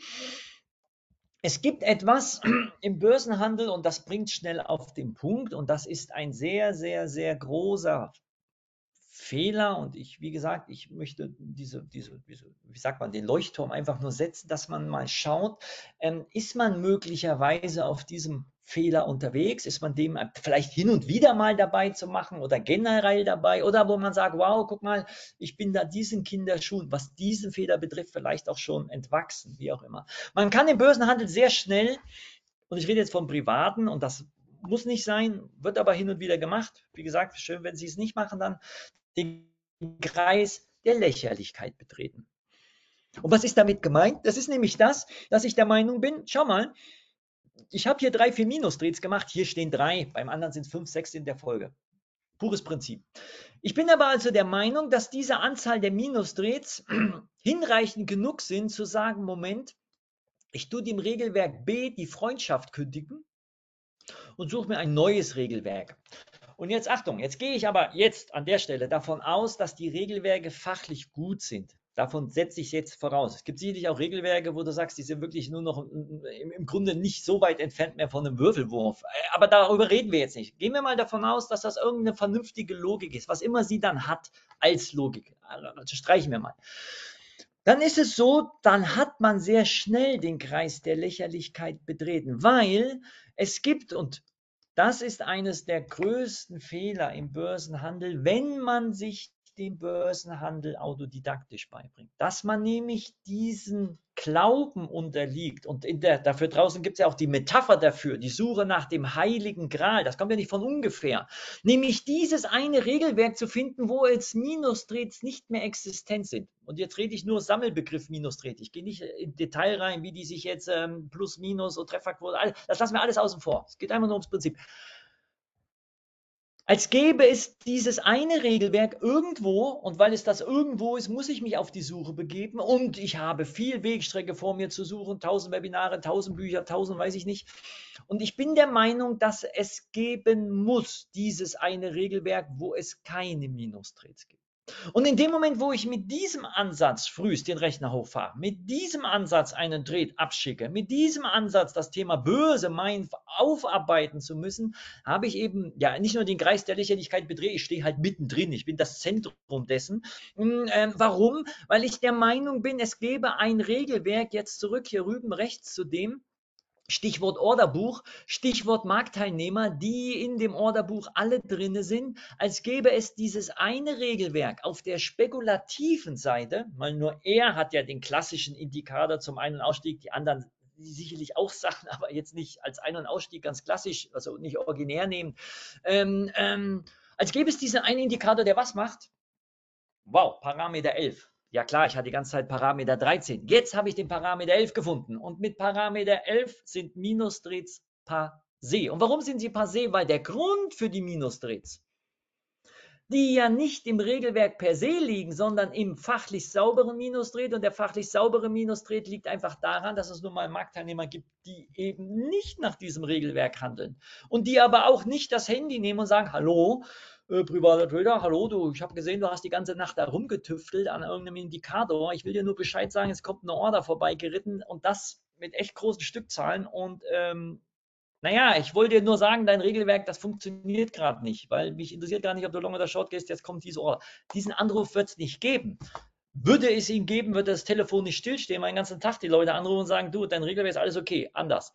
es gibt etwas im Börsenhandel und das bringt schnell auf den Punkt und das ist ein sehr, sehr, sehr großer Fehler und wie gesagt, ich möchte wie sagt man, den Leuchtturm einfach nur setzen, dass man mal schaut, ist man möglicherweise auf diesem Fehler unterwegs, ist man dem vielleicht hin und wieder mal dabei zu machen oder generell dabei oder wo man sagt, wow, guck mal, ich bin da diesen Kinderschuhen, was diesen Fehler betrifft, vielleicht auch schon entwachsen, wie auch immer. Man kann im Börsenhandel sehr schnell, und ich rede jetzt vom Privaten und das muss nicht sein, wird aber hin und wieder gemacht. Wie gesagt, schön, wenn Sie es nicht machen, dann den Kreis der Lächerlichkeit betreten. Und was ist damit gemeint? Das ist nämlich das, dass ich der Meinung bin, schau mal, ich habe hier 3, 4 Minus-Trades gemacht, hier stehen 3, beim anderen sind es 5, 6 in der Folge. Pures Prinzip. Ich bin aber also der Meinung, dass diese Anzahl der Minus-Trades hinreichend genug sind, zu sagen, Moment, ich tue dem Regelwerk B die Freundschaft kündigen und suche mir ein neues Regelwerk. Und jetzt Achtung, jetzt gehe ich aber jetzt an der Stelle davon aus, dass die Regelwerke fachlich gut sind. Davon setze ich jetzt voraus. Es gibt sicherlich auch Regelwerke, wo du sagst, die sind wirklich nur noch im Grunde nicht so weit entfernt mehr von einem Würfelwurf. Aber darüber reden wir jetzt nicht. Gehen wir mal davon aus, dass das irgendeine vernünftige Logik ist, was immer sie dann hat als Logik. Also streichen wir mal. dann ist es so, dann hat man sehr schnell den Kreis der Lächerlichkeit betreten, weil es gibt, und das ist eines der größten Fehler im Börsenhandel, wenn man sich den Börsenhandel autodidaktisch beibringt, dass man nämlich diesen Glauben unterliegt. Und dafür draußen gibt es ja auch die Metapher dafür, die Suche nach dem heiligen Gral. Das kommt ja nicht von ungefähr. Nämlich dieses eine Regelwerk zu finden, wo jetzt Minustrades nicht mehr existent sind. Und jetzt rede ich nur Sammelbegriff Minustrade. Ich gehe nicht in Detail rein, wie die sich jetzt plus, minus und Trefferquote, das lassen wir alles außen vor. Es geht einfach nur ums Prinzip. Als gäbe es dieses eine Regelwerk irgendwo, und weil es das irgendwo ist, muss ich mich auf die Suche begeben, und ich habe viel Wegstrecke vor mir zu suchen, 1000 Webinare, 1000 Bücher, 1000 weiß ich nicht. Und ich bin der Meinung, dass es geben muss, dieses eine Regelwerk, wo es keine Minustrades gibt. Und in dem Moment, wo ich mit diesem Ansatz frühst den Rechner hochfahre, mit diesem Ansatz einen Trade abschicke, mit diesem Ansatz das Thema Börse aufarbeiten zu müssen, habe ich eben ja nicht nur den Kreis der Lächerlichkeit bedreht, ich stehe halt mittendrin, ich bin das Zentrum dessen. Warum? Weil ich der Meinung bin, es gäbe ein Regelwerk, jetzt zurück hier rüben rechts zu dem, Stichwort Orderbuch, Stichwort Marktteilnehmer, die in dem Orderbuch alle drin sind, als gäbe es dieses eine Regelwerk auf der spekulativen Seite, weil nur er hat ja den klassischen Indikator zum Ein- und Ausstieg, die anderen sicherlich auch Sachen, aber jetzt nicht als Ein- und Ausstieg ganz klassisch, also nicht originär nehmen. Als gäbe es diesen einen Indikator, der was macht? Wow, Parameter 11. Ja klar, ich hatte die ganze Zeit Parameter 13. Jetzt habe ich den Parameter 11 gefunden. Und mit Parameter 11 sind Minustrades passé. Und warum sind sie passé? Weil der Grund für die Minustrades, die ja nicht im Regelwerk per se liegen, sondern im fachlich sauberen Minustrade. Und der fachlich saubere Minustrade liegt einfach daran, dass es nun mal Marktteilnehmer gibt, die eben nicht nach diesem Regelwerk handeln. Und die aber auch nicht das Handy nehmen und sagen, hallo, privater Trader, hallo, du, ich habe gesehen, du hast die ganze Nacht da rumgetüftelt an irgendeinem Indikator. Ich will dir nur Bescheid sagen, es kommt eine Order vorbeigeritten, und das mit echt großen Stückzahlen. Und naja, ich wollte dir nur sagen, dein Regelwerk, das funktioniert gerade nicht, weil mich interessiert gar nicht, ob du Long oder Short gehst, jetzt kommt diese Order. Diesen Anruf wird es nicht geben. Würde es ihn geben, würde das Telefon nicht stillstehen, meinen ganzen Tag die Leute anrufen und sagen, du, dein Regelwerk ist alles okay, anders.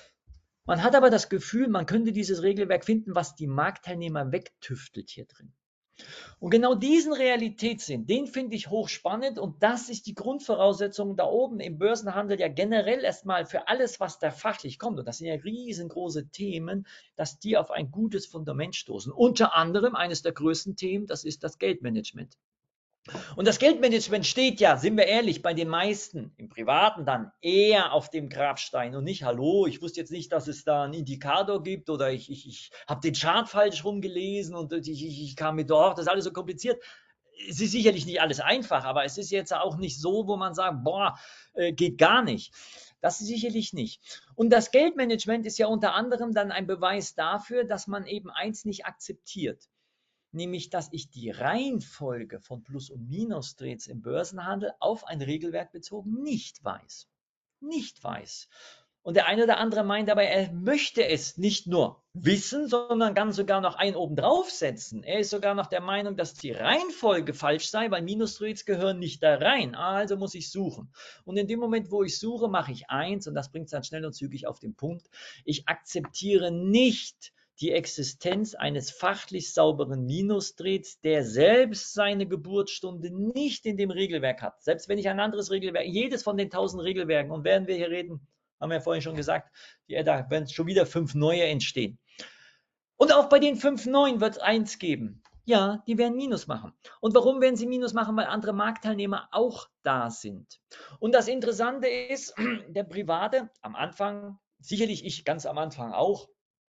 Man hat aber das Gefühl, man könnte dieses Regelwerk finden, was die Marktteilnehmer wegtüftelt hier drin. Und genau diesen Realitätssinn, den finde ich hochspannend, und das ist die Grundvoraussetzung da oben im Börsenhandel ja generell erstmal für alles, was da fachlich kommt. Und das sind ja riesengroße Themen, dass die auf ein gutes Fundament stoßen. Unter anderem eines der größten Themen, das ist das Geldmanagement. Und das Geldmanagement steht ja, sind wir ehrlich, bei den meisten im Privaten dann eher auf dem Grabstein und nicht, hallo, ich wusste jetzt nicht, dass es da einen Indikator gibt, oder ich habe den Chart falsch rumgelesen und ich kam mit, oh, das ist alles so kompliziert. Es ist sicherlich nicht alles einfach, aber es ist jetzt auch nicht so, wo man sagt, boah, geht gar nicht. Das ist sicherlich nicht. Und das Geldmanagement ist ja unter anderem dann ein Beweis dafür, dass man eben eins nicht akzeptiert, nämlich dass ich die Reihenfolge von Plus- und Minus-Trades im Börsenhandel auf ein Regelwerk bezogen nicht weiß. Nicht weiß. Und der eine oder andere meint dabei, er möchte es nicht nur wissen, sondern kann sogar noch einen oben draufsetzen. Er ist sogar noch der Meinung, dass die Reihenfolge falsch sei, weil Minustrades gehören nicht da rein. Also muss ich suchen. Und in dem Moment, wo ich suche, mache ich eins, und das bringt es dann schnell und zügig auf den Punkt. Ich akzeptiere nicht die Existenz eines fachlich sauberen Minustrades, der selbst seine Geburtsstunde nicht in dem Regelwerk hat. Selbst wenn ich ein anderes Regelwerk, jedes von den 1000 Regelwerken, und während wir hier reden, haben wir ja vorhin schon gesagt, da werden schon wieder 5 neue entstehen. Und auch bei den 5 neuen wird es eins geben. Ja, die werden Minus machen. Und warum werden sie Minus machen? Weil andere Marktteilnehmer auch da sind. Und das Interessante ist, der Private am Anfang, sicherlich ich ganz am Anfang auch,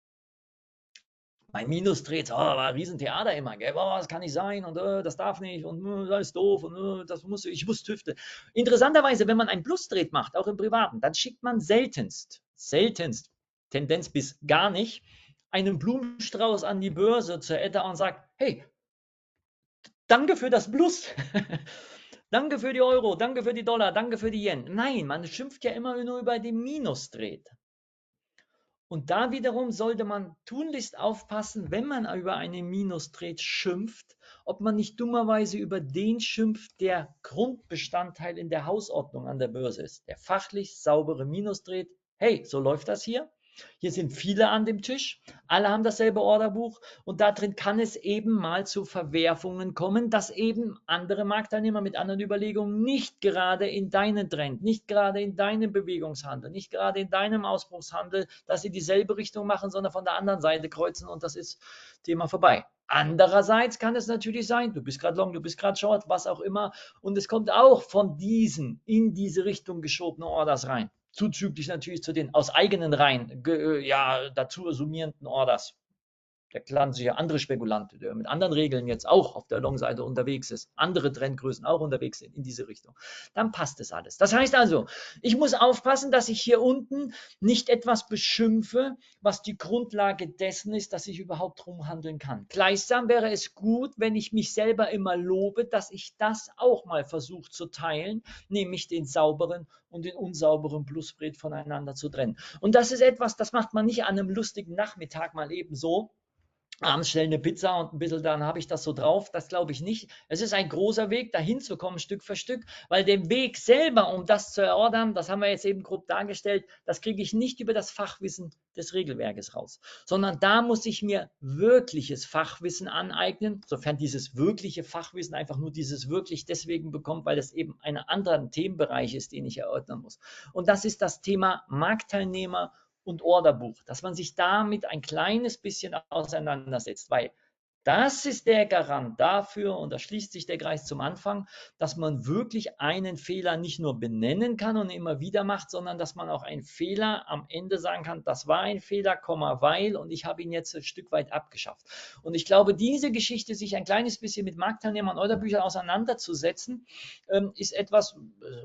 mein Minus dreht, oh, war ein Riesentheater immer, gell? Oh, das kann nicht sein, und das darf nicht, und das ist doof, und ich muss tüfteln. Interessanterweise, wenn man ein Plus-Trade macht, auch im Privaten, dann schickt man seltenst, Tendenz bis gar nicht, einen Blumenstrauß an die Börse zur ETA und sagt, hey, danke für das Plus. Danke für die Euro, danke für die Dollar, danke für die Yen. Nein, man schimpft ja immer nur über den Minus-Trade. Und da wiederum sollte man tunlichst aufpassen, wenn man über einen Minus-Trade schimpft, ob man nicht dummerweise über den schimpft, der Grundbestandteil in der Hausordnung an der Börse ist. Der fachlich saubere Minus-Trade. Hey, so läuft das hier. Hier sind viele an dem Tisch, alle haben dasselbe Orderbuch und da drin kann es eben mal zu Verwerfungen kommen, dass eben andere Marktteilnehmer mit anderen Überlegungen nicht gerade in deinen Trend, nicht gerade in deinem Bewegungshandel, nicht gerade in deinem Ausbruchshandel, dass sie dieselbe Richtung machen, sondern von der anderen Seite kreuzen und das ist Thema vorbei. Andererseits kann es natürlich sein, du bist gerade long, du bist gerade short, was auch immer, und es kommt auch von diesen in diese Richtung geschobene Orders rein. Zuzüglich natürlich zu den aus eigenen Reihen ja, dazu summierenden Orders. Der klassische andere Spekulant, der mit anderen Regeln jetzt auch auf der Long-Seite unterwegs ist, andere Trendgrößen auch unterwegs sind in diese Richtung, dann passt das alles. Das heißt also, ich muss aufpassen, dass ich hier unten nicht etwas beschimpfe, was die Grundlage dessen ist, dass ich überhaupt rumhandeln kann. Gleichsam wäre es gut, wenn ich mich selber immer lobe, dass ich das auch mal versuche zu teilen, nämlich den sauberen und den unsauberen Plusbrett voneinander zu trennen. Und das ist etwas, das macht man nicht an einem lustigen Nachmittag mal eben so, abends schnell eine Pizza und ein bisschen, dann habe ich das so drauf. Das glaube ich nicht. Es ist ein großer Weg, dahin zu kommen, Stück für Stück, weil den Weg selber, um das zu erordern, das haben wir jetzt eben grob dargestellt, das kriege ich nicht über das Fachwissen des Regelwerkes raus, sondern da muss ich mir wirkliches Fachwissen aneignen, sofern dieses wirkliche Fachwissen einfach nur dieses wirklich deswegen bekommt, weil es eben ein anderer Themenbereich ist, den ich erörtern muss. Und das ist das Thema Marktteilnehmer und Orderbuch, dass man sich damit ein kleines bisschen auseinandersetzt, weil das ist der Garant dafür, und da schließt sich der Kreis zum Anfang, dass man wirklich einen Fehler nicht nur benennen kann und immer wieder macht, sondern dass man auch einen Fehler am Ende sagen kann, das war ein Fehler, weil, und ich habe ihn jetzt ein Stück weit abgeschafft. Und ich glaube, diese Geschichte, sich ein kleines bisschen mit Marktteilnehmern und Orderbüchern auseinanderzusetzen, ist etwas,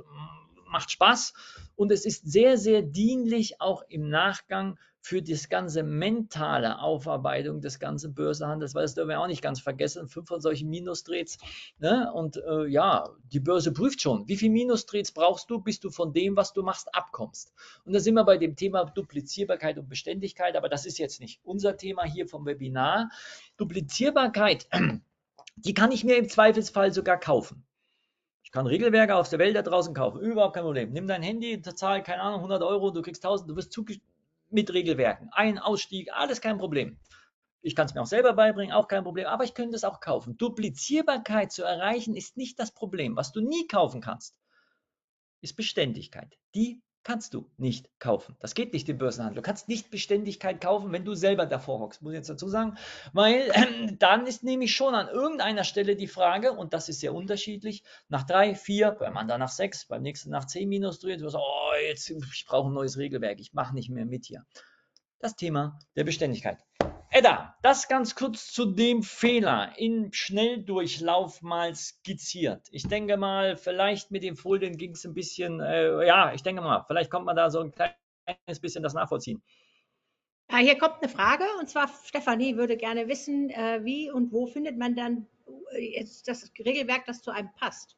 macht Spaß und es ist sehr, sehr dienlich auch im Nachgang für das ganze mentale Aufarbeitung des ganzen Börsenhandels, weil das dürfen wir auch nicht ganz vergessen, 5 von solchen Minustrades, ne? Und ja, die Börse prüft schon, wie viel Minustrades brauchst du, bis du von dem, was du machst, abkommst. Und da sind wir bei dem Thema Duplizierbarkeit und Beständigkeit, aber das ist jetzt nicht unser Thema hier vom Webinar. Duplizierbarkeit, die kann ich mir im Zweifelsfall sogar kaufen. Ich kann Regelwerke auf der Welt da draußen kaufen, überhaupt kein Problem. Nimm dein Handy, zahl, keine Ahnung, 100 Euro, du kriegst 1000, du wirst mit Regelwerken. Ein, Ausstieg, alles kein Problem. Ich kann es mir auch selber beibringen, auch kein Problem, aber ich könnte es auch kaufen. Duplizierbarkeit zu erreichen ist nicht das Problem. Was du nie kaufen kannst, ist Beständigkeit. Die kannst du nicht kaufen. Das geht nicht im Börsenhandel. Du kannst nicht Beständigkeit kaufen, wenn du selber davor hockst, muss ich jetzt dazu sagen, weil dann ist nämlich schon an irgendeiner Stelle die Frage, und das ist sehr unterschiedlich, nach 3, 4, beim anderen nach 6, beim nächsten nach 10 minus dreht, du sagst, oh, jetzt, ich brauche ein neues Regelwerk, ich mache nicht mehr mit hier. Das Thema der Beständigkeit. Edda, das ganz kurz zu dem Fehler im Schnelldurchlauf mal skizziert. Ich denke mal, vielleicht mit den Folien ging es ein bisschen, ja, ich denke mal, vielleicht kommt man da so ein kleines bisschen das nachvollziehen. Ja, hier kommt eine Frage, und zwar Stefanie würde gerne wissen, wie und wo findet man dann jetzt das Regelwerk, das zu einem passt?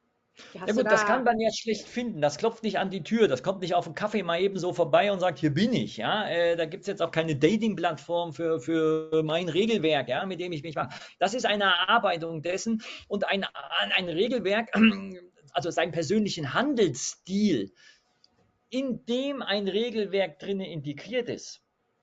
Ja Hast du gut, das kann da man jetzt schlecht finden. Das klopft nicht an die Tür. Das kommt nicht auf einen Kaffee mal eben so vorbei und sagt, hier bin ich. Ja? Da gibt es jetzt auch keine Dating-Plattform für mein Regelwerk, ja, mit dem ich mich mache. Das ist eine Erarbeitung dessen und ein Regelwerk, also seinen persönlichen Handelsstil, in dem ein Regelwerk drin integriert ist.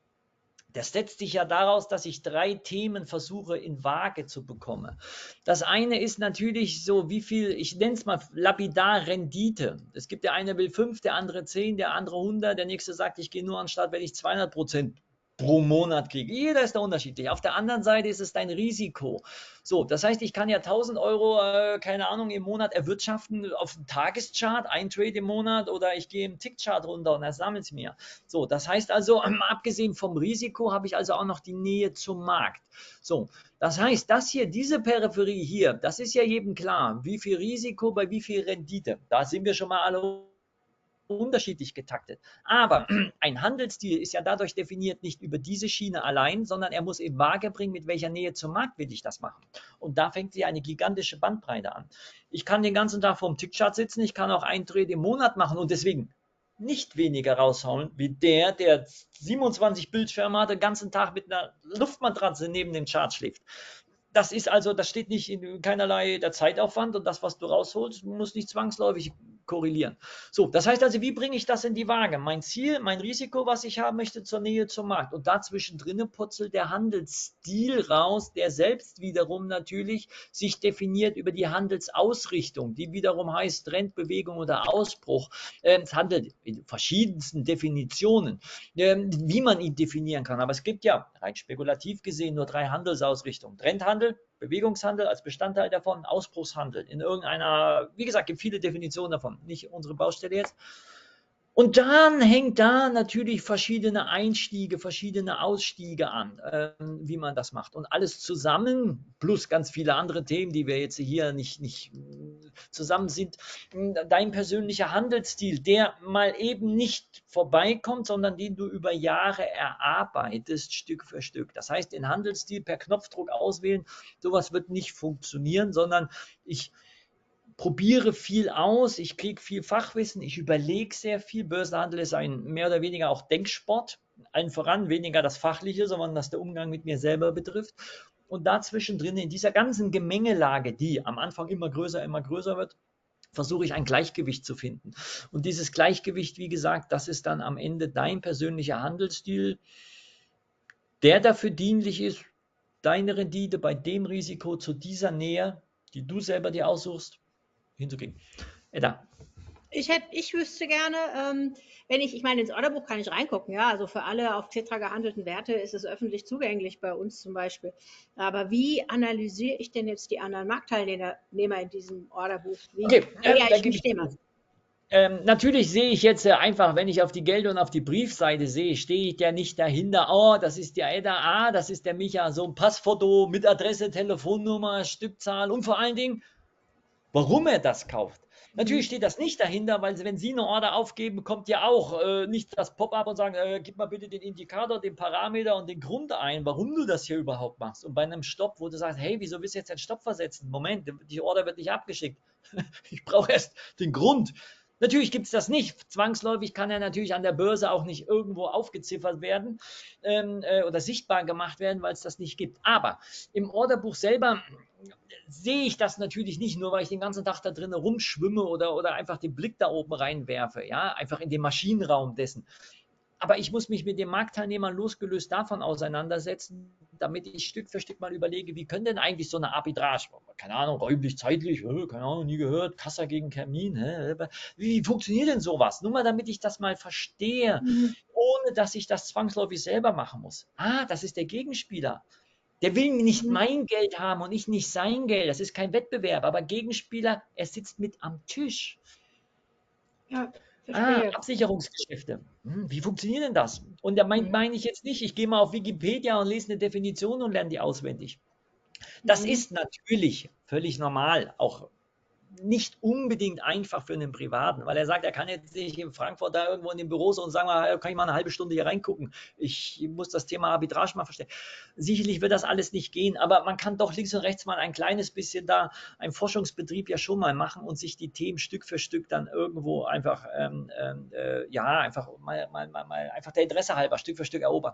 Das setzt sich ja daraus, dass ich 3 Themen versuche in Waage zu bekommen. Das eine ist natürlich so, wie viel, ich nenne es mal lapidar Rendite. Es gibt der eine will 5, der andere 10, der andere 100, der nächste sagt, ich gehe nur an den Start, wenn ich 200% pro Monat kriege. Jeder ist da unterschiedlich. Auf der anderen Seite ist es dein Risiko. So, das heißt, ich kann ja 1000 Euro, keine Ahnung, im Monat erwirtschaften auf dem Tageschart, ein Trade im Monat, oder ich gehe im Tickchart runter und er sammelt es mir. So, das heißt also, abgesehen vom Risiko habe ich also auch noch die Nähe zum Markt. So, das heißt, das hier, diese Peripherie hier, das ist ja jedem klar, wie viel Risiko bei wie viel Rendite. Da sind wir schon mal alle unterschiedlich getaktet. Aber ein Handelsstil ist ja dadurch definiert nicht über diese Schiene allein, sondern er muss eben Waage bringen, mit welcher Nähe zum Markt will ich das machen. Und da fängt sich eine gigantische Bandbreite an. Ich kann den ganzen Tag vorm Tickchart sitzen, ich kann auch einen Trade im Monat machen und deswegen nicht weniger raushauen, wie der 27 Bildschirme hat, den ganzen Tag mit einer Luftmatratze neben dem Chart schläft. Das ist also, das steht nicht in keinerlei der Zeitaufwand, und das, was du rausholst, muss nicht zwangsläufig korrelieren. So, das heißt also, wie bringe ich das in die Waage? Mein Ziel, mein Risiko, was ich haben möchte, zur Nähe zum Markt. Und dazwischen drinnen putzelt der Handelsstil raus, der selbst wiederum natürlich sich definiert über die Handelsausrichtung, die wiederum heißt Trend, Bewegung oder Ausbruch. Es handelt in verschiedensten Definitionen, wie man ihn definieren kann. Aber es gibt ja rein spekulativ gesehen nur 3 Handelsausrichtungen. Trendhandel, Bewegungshandel als Bestandteil davon, Ausbruchshandel in irgendeiner, wie gesagt, gibt viele Definitionen davon, nicht unsere Baustelle jetzt. Und dann hängt da natürlich verschiedene Einstiege, verschiedene Ausstiege an, wie man das macht. Und alles zusammen, plus ganz viele andere Themen, die wir jetzt hier nicht zusammen sind, dein persönlicher Handelsstil, der mal eben nicht vorbeikommt, sondern den du über Jahre erarbeitest, Stück für Stück. Das heißt, den Handelsstil per Knopfdruck auswählen, sowas wird nicht funktionieren, sondern ich probiere viel aus, ich kriege viel Fachwissen, ich überlege sehr viel. Börsenhandel ist ein mehr oder weniger auch Denksport, allen voran weniger das Fachliche, sondern was der Umgang mit mir selber betrifft. Und dazwischen drin, in dieser ganzen Gemengelage, die am Anfang immer größer wird, versuche ich ein Gleichgewicht zu finden. Und dieses Gleichgewicht, wie gesagt, das ist dann am Ende dein persönlicher Handelsstil, der dafür dienlich ist, deine Rendite bei dem Risiko zu dieser Nähe, die du selber dir aussuchst, hinzukriegen. Edda. Ich wüsste gerne, wenn ich meine, ins Orderbuch kann ich reingucken, ja, also für alle auf Xetra gehandelten Werte ist es öffentlich zugänglich bei uns zum Beispiel. Aber wie analysiere ich denn jetzt die anderen Marktteilnehmer in diesem Orderbuch? Wie Okay, näher da ich gebe mich ich dem an? Natürlich sehe ich jetzt einfach, wenn ich auf die Geld- und auf die Briefseite sehe, stehe ich ja nicht dahinter, oh, das ist der Edda, das ist der Micha, so ein Passfoto mit Adresse, Telefonnummer, Stückzahl und vor allen Dingen, warum er das kauft. Natürlich steht das nicht dahinter, weil wenn Sie eine Order aufgeben, kommt ja auch nicht das Pop-up und sagen, gib mal bitte den Indikator, den Parameter und den Grund ein, warum du das hier überhaupt machst. Und bei einem Stopp, wo du sagst, hey, wieso willst du jetzt einen Stopp versetzen? Moment, die Order wird nicht abgeschickt. Ich brauche erst den Grund. Natürlich gibt es das nicht. Zwangsläufig kann er natürlich an der Börse auch nicht irgendwo aufgeziffert werden oder sichtbar gemacht werden, weil es das nicht gibt. Aber im Orderbuch selber sehe ich das natürlich nicht, nur weil ich den ganzen Tag da drin rumschwimme oder einfach den Blick da oben reinwerfe, ja, einfach in den Maschinenraum dessen. Aber ich muss mich mit den Marktteilnehmern losgelöst davon auseinandersetzen, damit ich Stück für Stück mal überlege, wie können denn eigentlich so eine Arbitrage, keine Ahnung, räumlich, zeitlich, keine Ahnung, nie gehört, Kassa gegen Termin, wie funktioniert denn sowas? Nur mal, damit ich das mal verstehe, Mhm. ohne dass ich das zwangsläufig selber machen muss. Das ist der Gegenspieler. Der will nicht Mhm. mein Geld haben und ich nicht sein Geld. Das ist kein Wettbewerb, aber Gegenspieler, er sitzt mit am Tisch. Ja, verstehe. Absicherungsgeschäfte. Wie funktioniert denn das? Und da Mhm. meine ich jetzt nicht, ich gehe mal auf Wikipedia und lese eine Definition und lerne die auswendig. Das Mhm. ist natürlich völlig normal, auch nicht unbedingt einfach für einen Privaten, weil er sagt, er kann jetzt nicht in Frankfurt da irgendwo in den Büros und sagen, kann ich mal eine halbe Stunde hier reingucken. Ich muss das Thema Arbitrage mal verstehen. Sicherlich wird das alles nicht gehen, aber man kann doch links und rechts mal ein kleines bisschen da einen Forschungsbetrieb ja schon mal machen und sich die Themen Stück für Stück dann irgendwo einfach, einfach mal einfach der Interesse halber Stück für Stück erobern.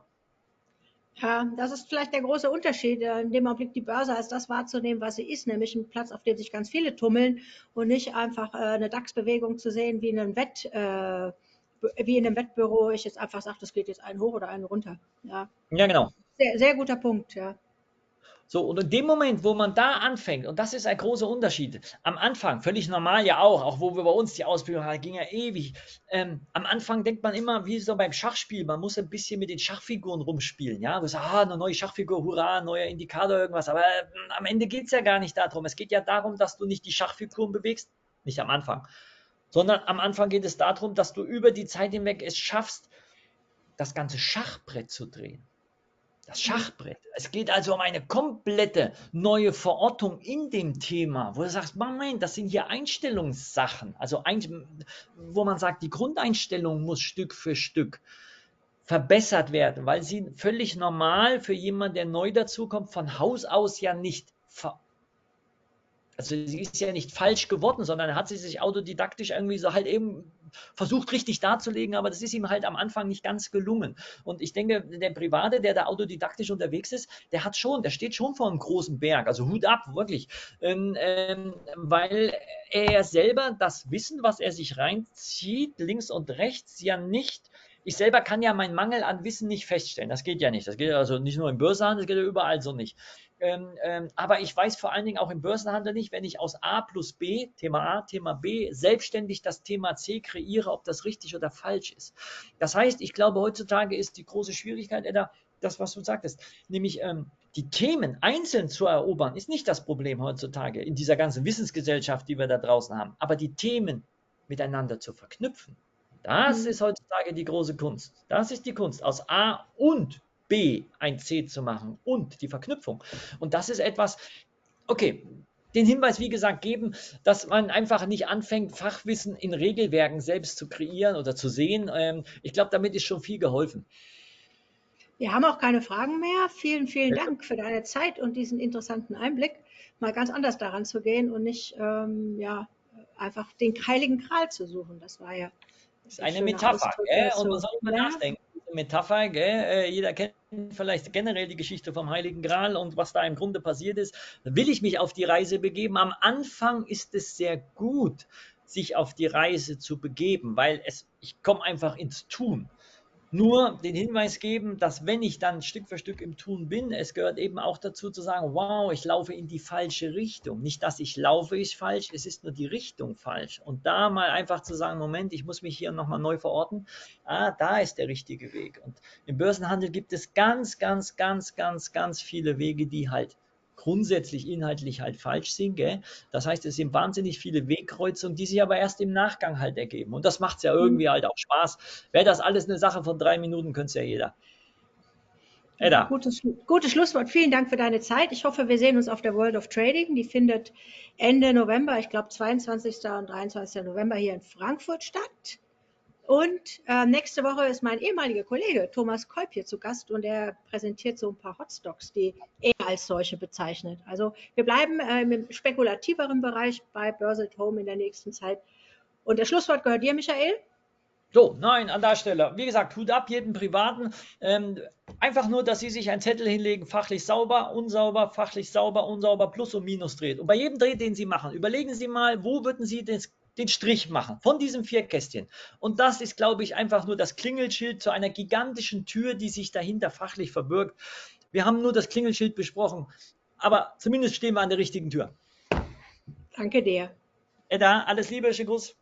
Ja, das ist vielleicht der große Unterschied, in dem Augenblick die Börse als das wahrzunehmen, was sie ist, nämlich ein Platz, auf dem sich ganz viele tummeln und nicht einfach eine DAX-Bewegung zu sehen wie in einem Wettbüro. Ich jetzt einfach sage, das geht jetzt einen hoch oder einen runter. Ja, Ja, genau. sehr, sehr guter Punkt, ja. So, und in dem Moment, wo man da anfängt, und das ist ein großer Unterschied, am Anfang, völlig normal ja auch wo wir bei uns die Ausbildung hatten, ging ja ewig. Am Anfang denkt man immer, wie so beim Schachspiel, man muss ein bisschen mit den Schachfiguren rumspielen, ja, du sagst, eine neue Schachfigur, hurra, neuer Indikator, irgendwas, aber am Ende geht es ja gar nicht darum. Es geht ja darum, dass du nicht die Schachfiguren bewegst, nicht am Anfang, sondern am Anfang geht es darum, dass du über die Zeit hinweg es schaffst, das ganze Schachbrett zu drehen. Das Schachbrett. Es geht also um eine komplette neue Verortung in dem Thema, wo du sagst, Moment, das sind hier Einstellungssachen. Also wo man sagt, die Grundeinstellung muss Stück für Stück verbessert werden, weil sie völlig normal für jemanden, der neu dazukommt, von Haus aus ja nicht also sie ist ja nicht falsch geworden, sondern hat sie sich autodidaktisch irgendwie so halt eben versucht richtig darzulegen, aber das ist ihm halt am Anfang nicht ganz gelungen. Und ich denke, der Private, der da autodidaktisch unterwegs ist, der steht schon vor einem großen Berg. Also Hut ab, wirklich. Weil er selber das Wissen, was er sich reinzieht, links und rechts, ja nicht. Ich selber kann ja meinen Mangel an Wissen nicht feststellen. Das geht ja nicht. Das geht also nicht nur im Börsenhandel, das geht ja überall so nicht. Aber ich weiß vor allen Dingen auch im Börsenhandel nicht, wenn ich aus A plus B, Thema A, Thema B, selbstständig das Thema C kreiere, ob das richtig oder falsch ist. Das heißt, ich glaube, heutzutage ist die große Schwierigkeit, Edda, das, was du sagtest, nämlich die Themen einzeln zu erobern, ist nicht das Problem heutzutage in dieser ganzen Wissensgesellschaft, die wir da draußen haben. Aber die Themen miteinander zu verknüpfen, das ist heutzutage die große Kunst. Das ist die Kunst, aus A und B ein C zu machen und die Verknüpfung. Und das ist etwas, okay, den Hinweis, wie gesagt, geben, dass man einfach nicht anfängt, Fachwissen in Regelwerken selbst zu kreieren oder zu sehen. Ich glaube, damit ist schon viel geholfen. Wir haben auch keine Fragen mehr. Vielen, vielen Dank für deine Zeit und diesen interessanten Einblick, mal ganz anders daran zu gehen und nicht ja, einfach den Heiligen Gral zu suchen. Das war ja Das ist ein eine schöner Metapher, Ausdruck gell? Und dazu. man soll immer Ja, nachdenken. Diese Metapher, gell? Jeder kennt vielleicht generell die Geschichte vom Heiligen Gral und was da im Grunde passiert ist. Will ich mich auf die Reise begeben? Am Anfang ist es sehr gut, sich auf die Reise zu begeben, weil ich komme einfach ins Tun. Nur den Hinweis geben, dass wenn ich dann Stück für Stück im Tun bin, es gehört eben auch dazu zu sagen, wow, ich laufe in die falsche Richtung. Nicht, dass ich laufe, ist falsch, es ist nur die Richtung falsch. Und da mal einfach zu sagen, Moment, ich muss mich hier nochmal neu verorten. Da ist der richtige Weg. Und im Börsenhandel gibt es ganz, ganz, ganz, ganz, ganz viele Wege, die halt grundsätzlich inhaltlich halt falsch sind. Gell? Das heißt, es sind wahnsinnig viele Wegkreuzungen, die sich aber erst im Nachgang halt ergeben. Und das macht es ja irgendwie halt auch Spaß. Wäre das alles eine Sache von 3 Minuten, könnte es ja jeder. ja, Edda. gutes Schlusswort. Vielen Dank für deine Zeit. Ich hoffe, wir sehen uns auf der World of Trading. Die findet Ende November, ich glaube 22. und 23. November hier in Frankfurt statt. Und nächste Woche ist mein ehemaliger Kollege Thomas Kolb hier zu Gast und er präsentiert so ein paar Hotstocks, die er als solche bezeichnet. Also wir bleiben im spekulativeren Bereich bei Börse at Home in der nächsten Zeit. Und das Schlusswort gehört dir, Michael. So, nein, an der Stelle. Wie gesagt, Hut ab jedem Privaten. Einfach nur, dass Sie sich einen Zettel hinlegen, fachlich sauber, unsauber, fachlich sauber, unsauber, Plus und Minus dreht. Und bei jedem Dreh, den Sie machen, überlegen Sie mal, wo würden Sie den Strich machen von diesem Vierkästchen. Und das ist, glaube ich, einfach nur das Klingelschild zu einer gigantischen Tür, die sich dahinter fachlich verbirgt. Wir haben nur das Klingelschild besprochen, aber zumindest stehen wir an der richtigen Tür. Danke dir. Edda, alles Liebe, schönen Gruß.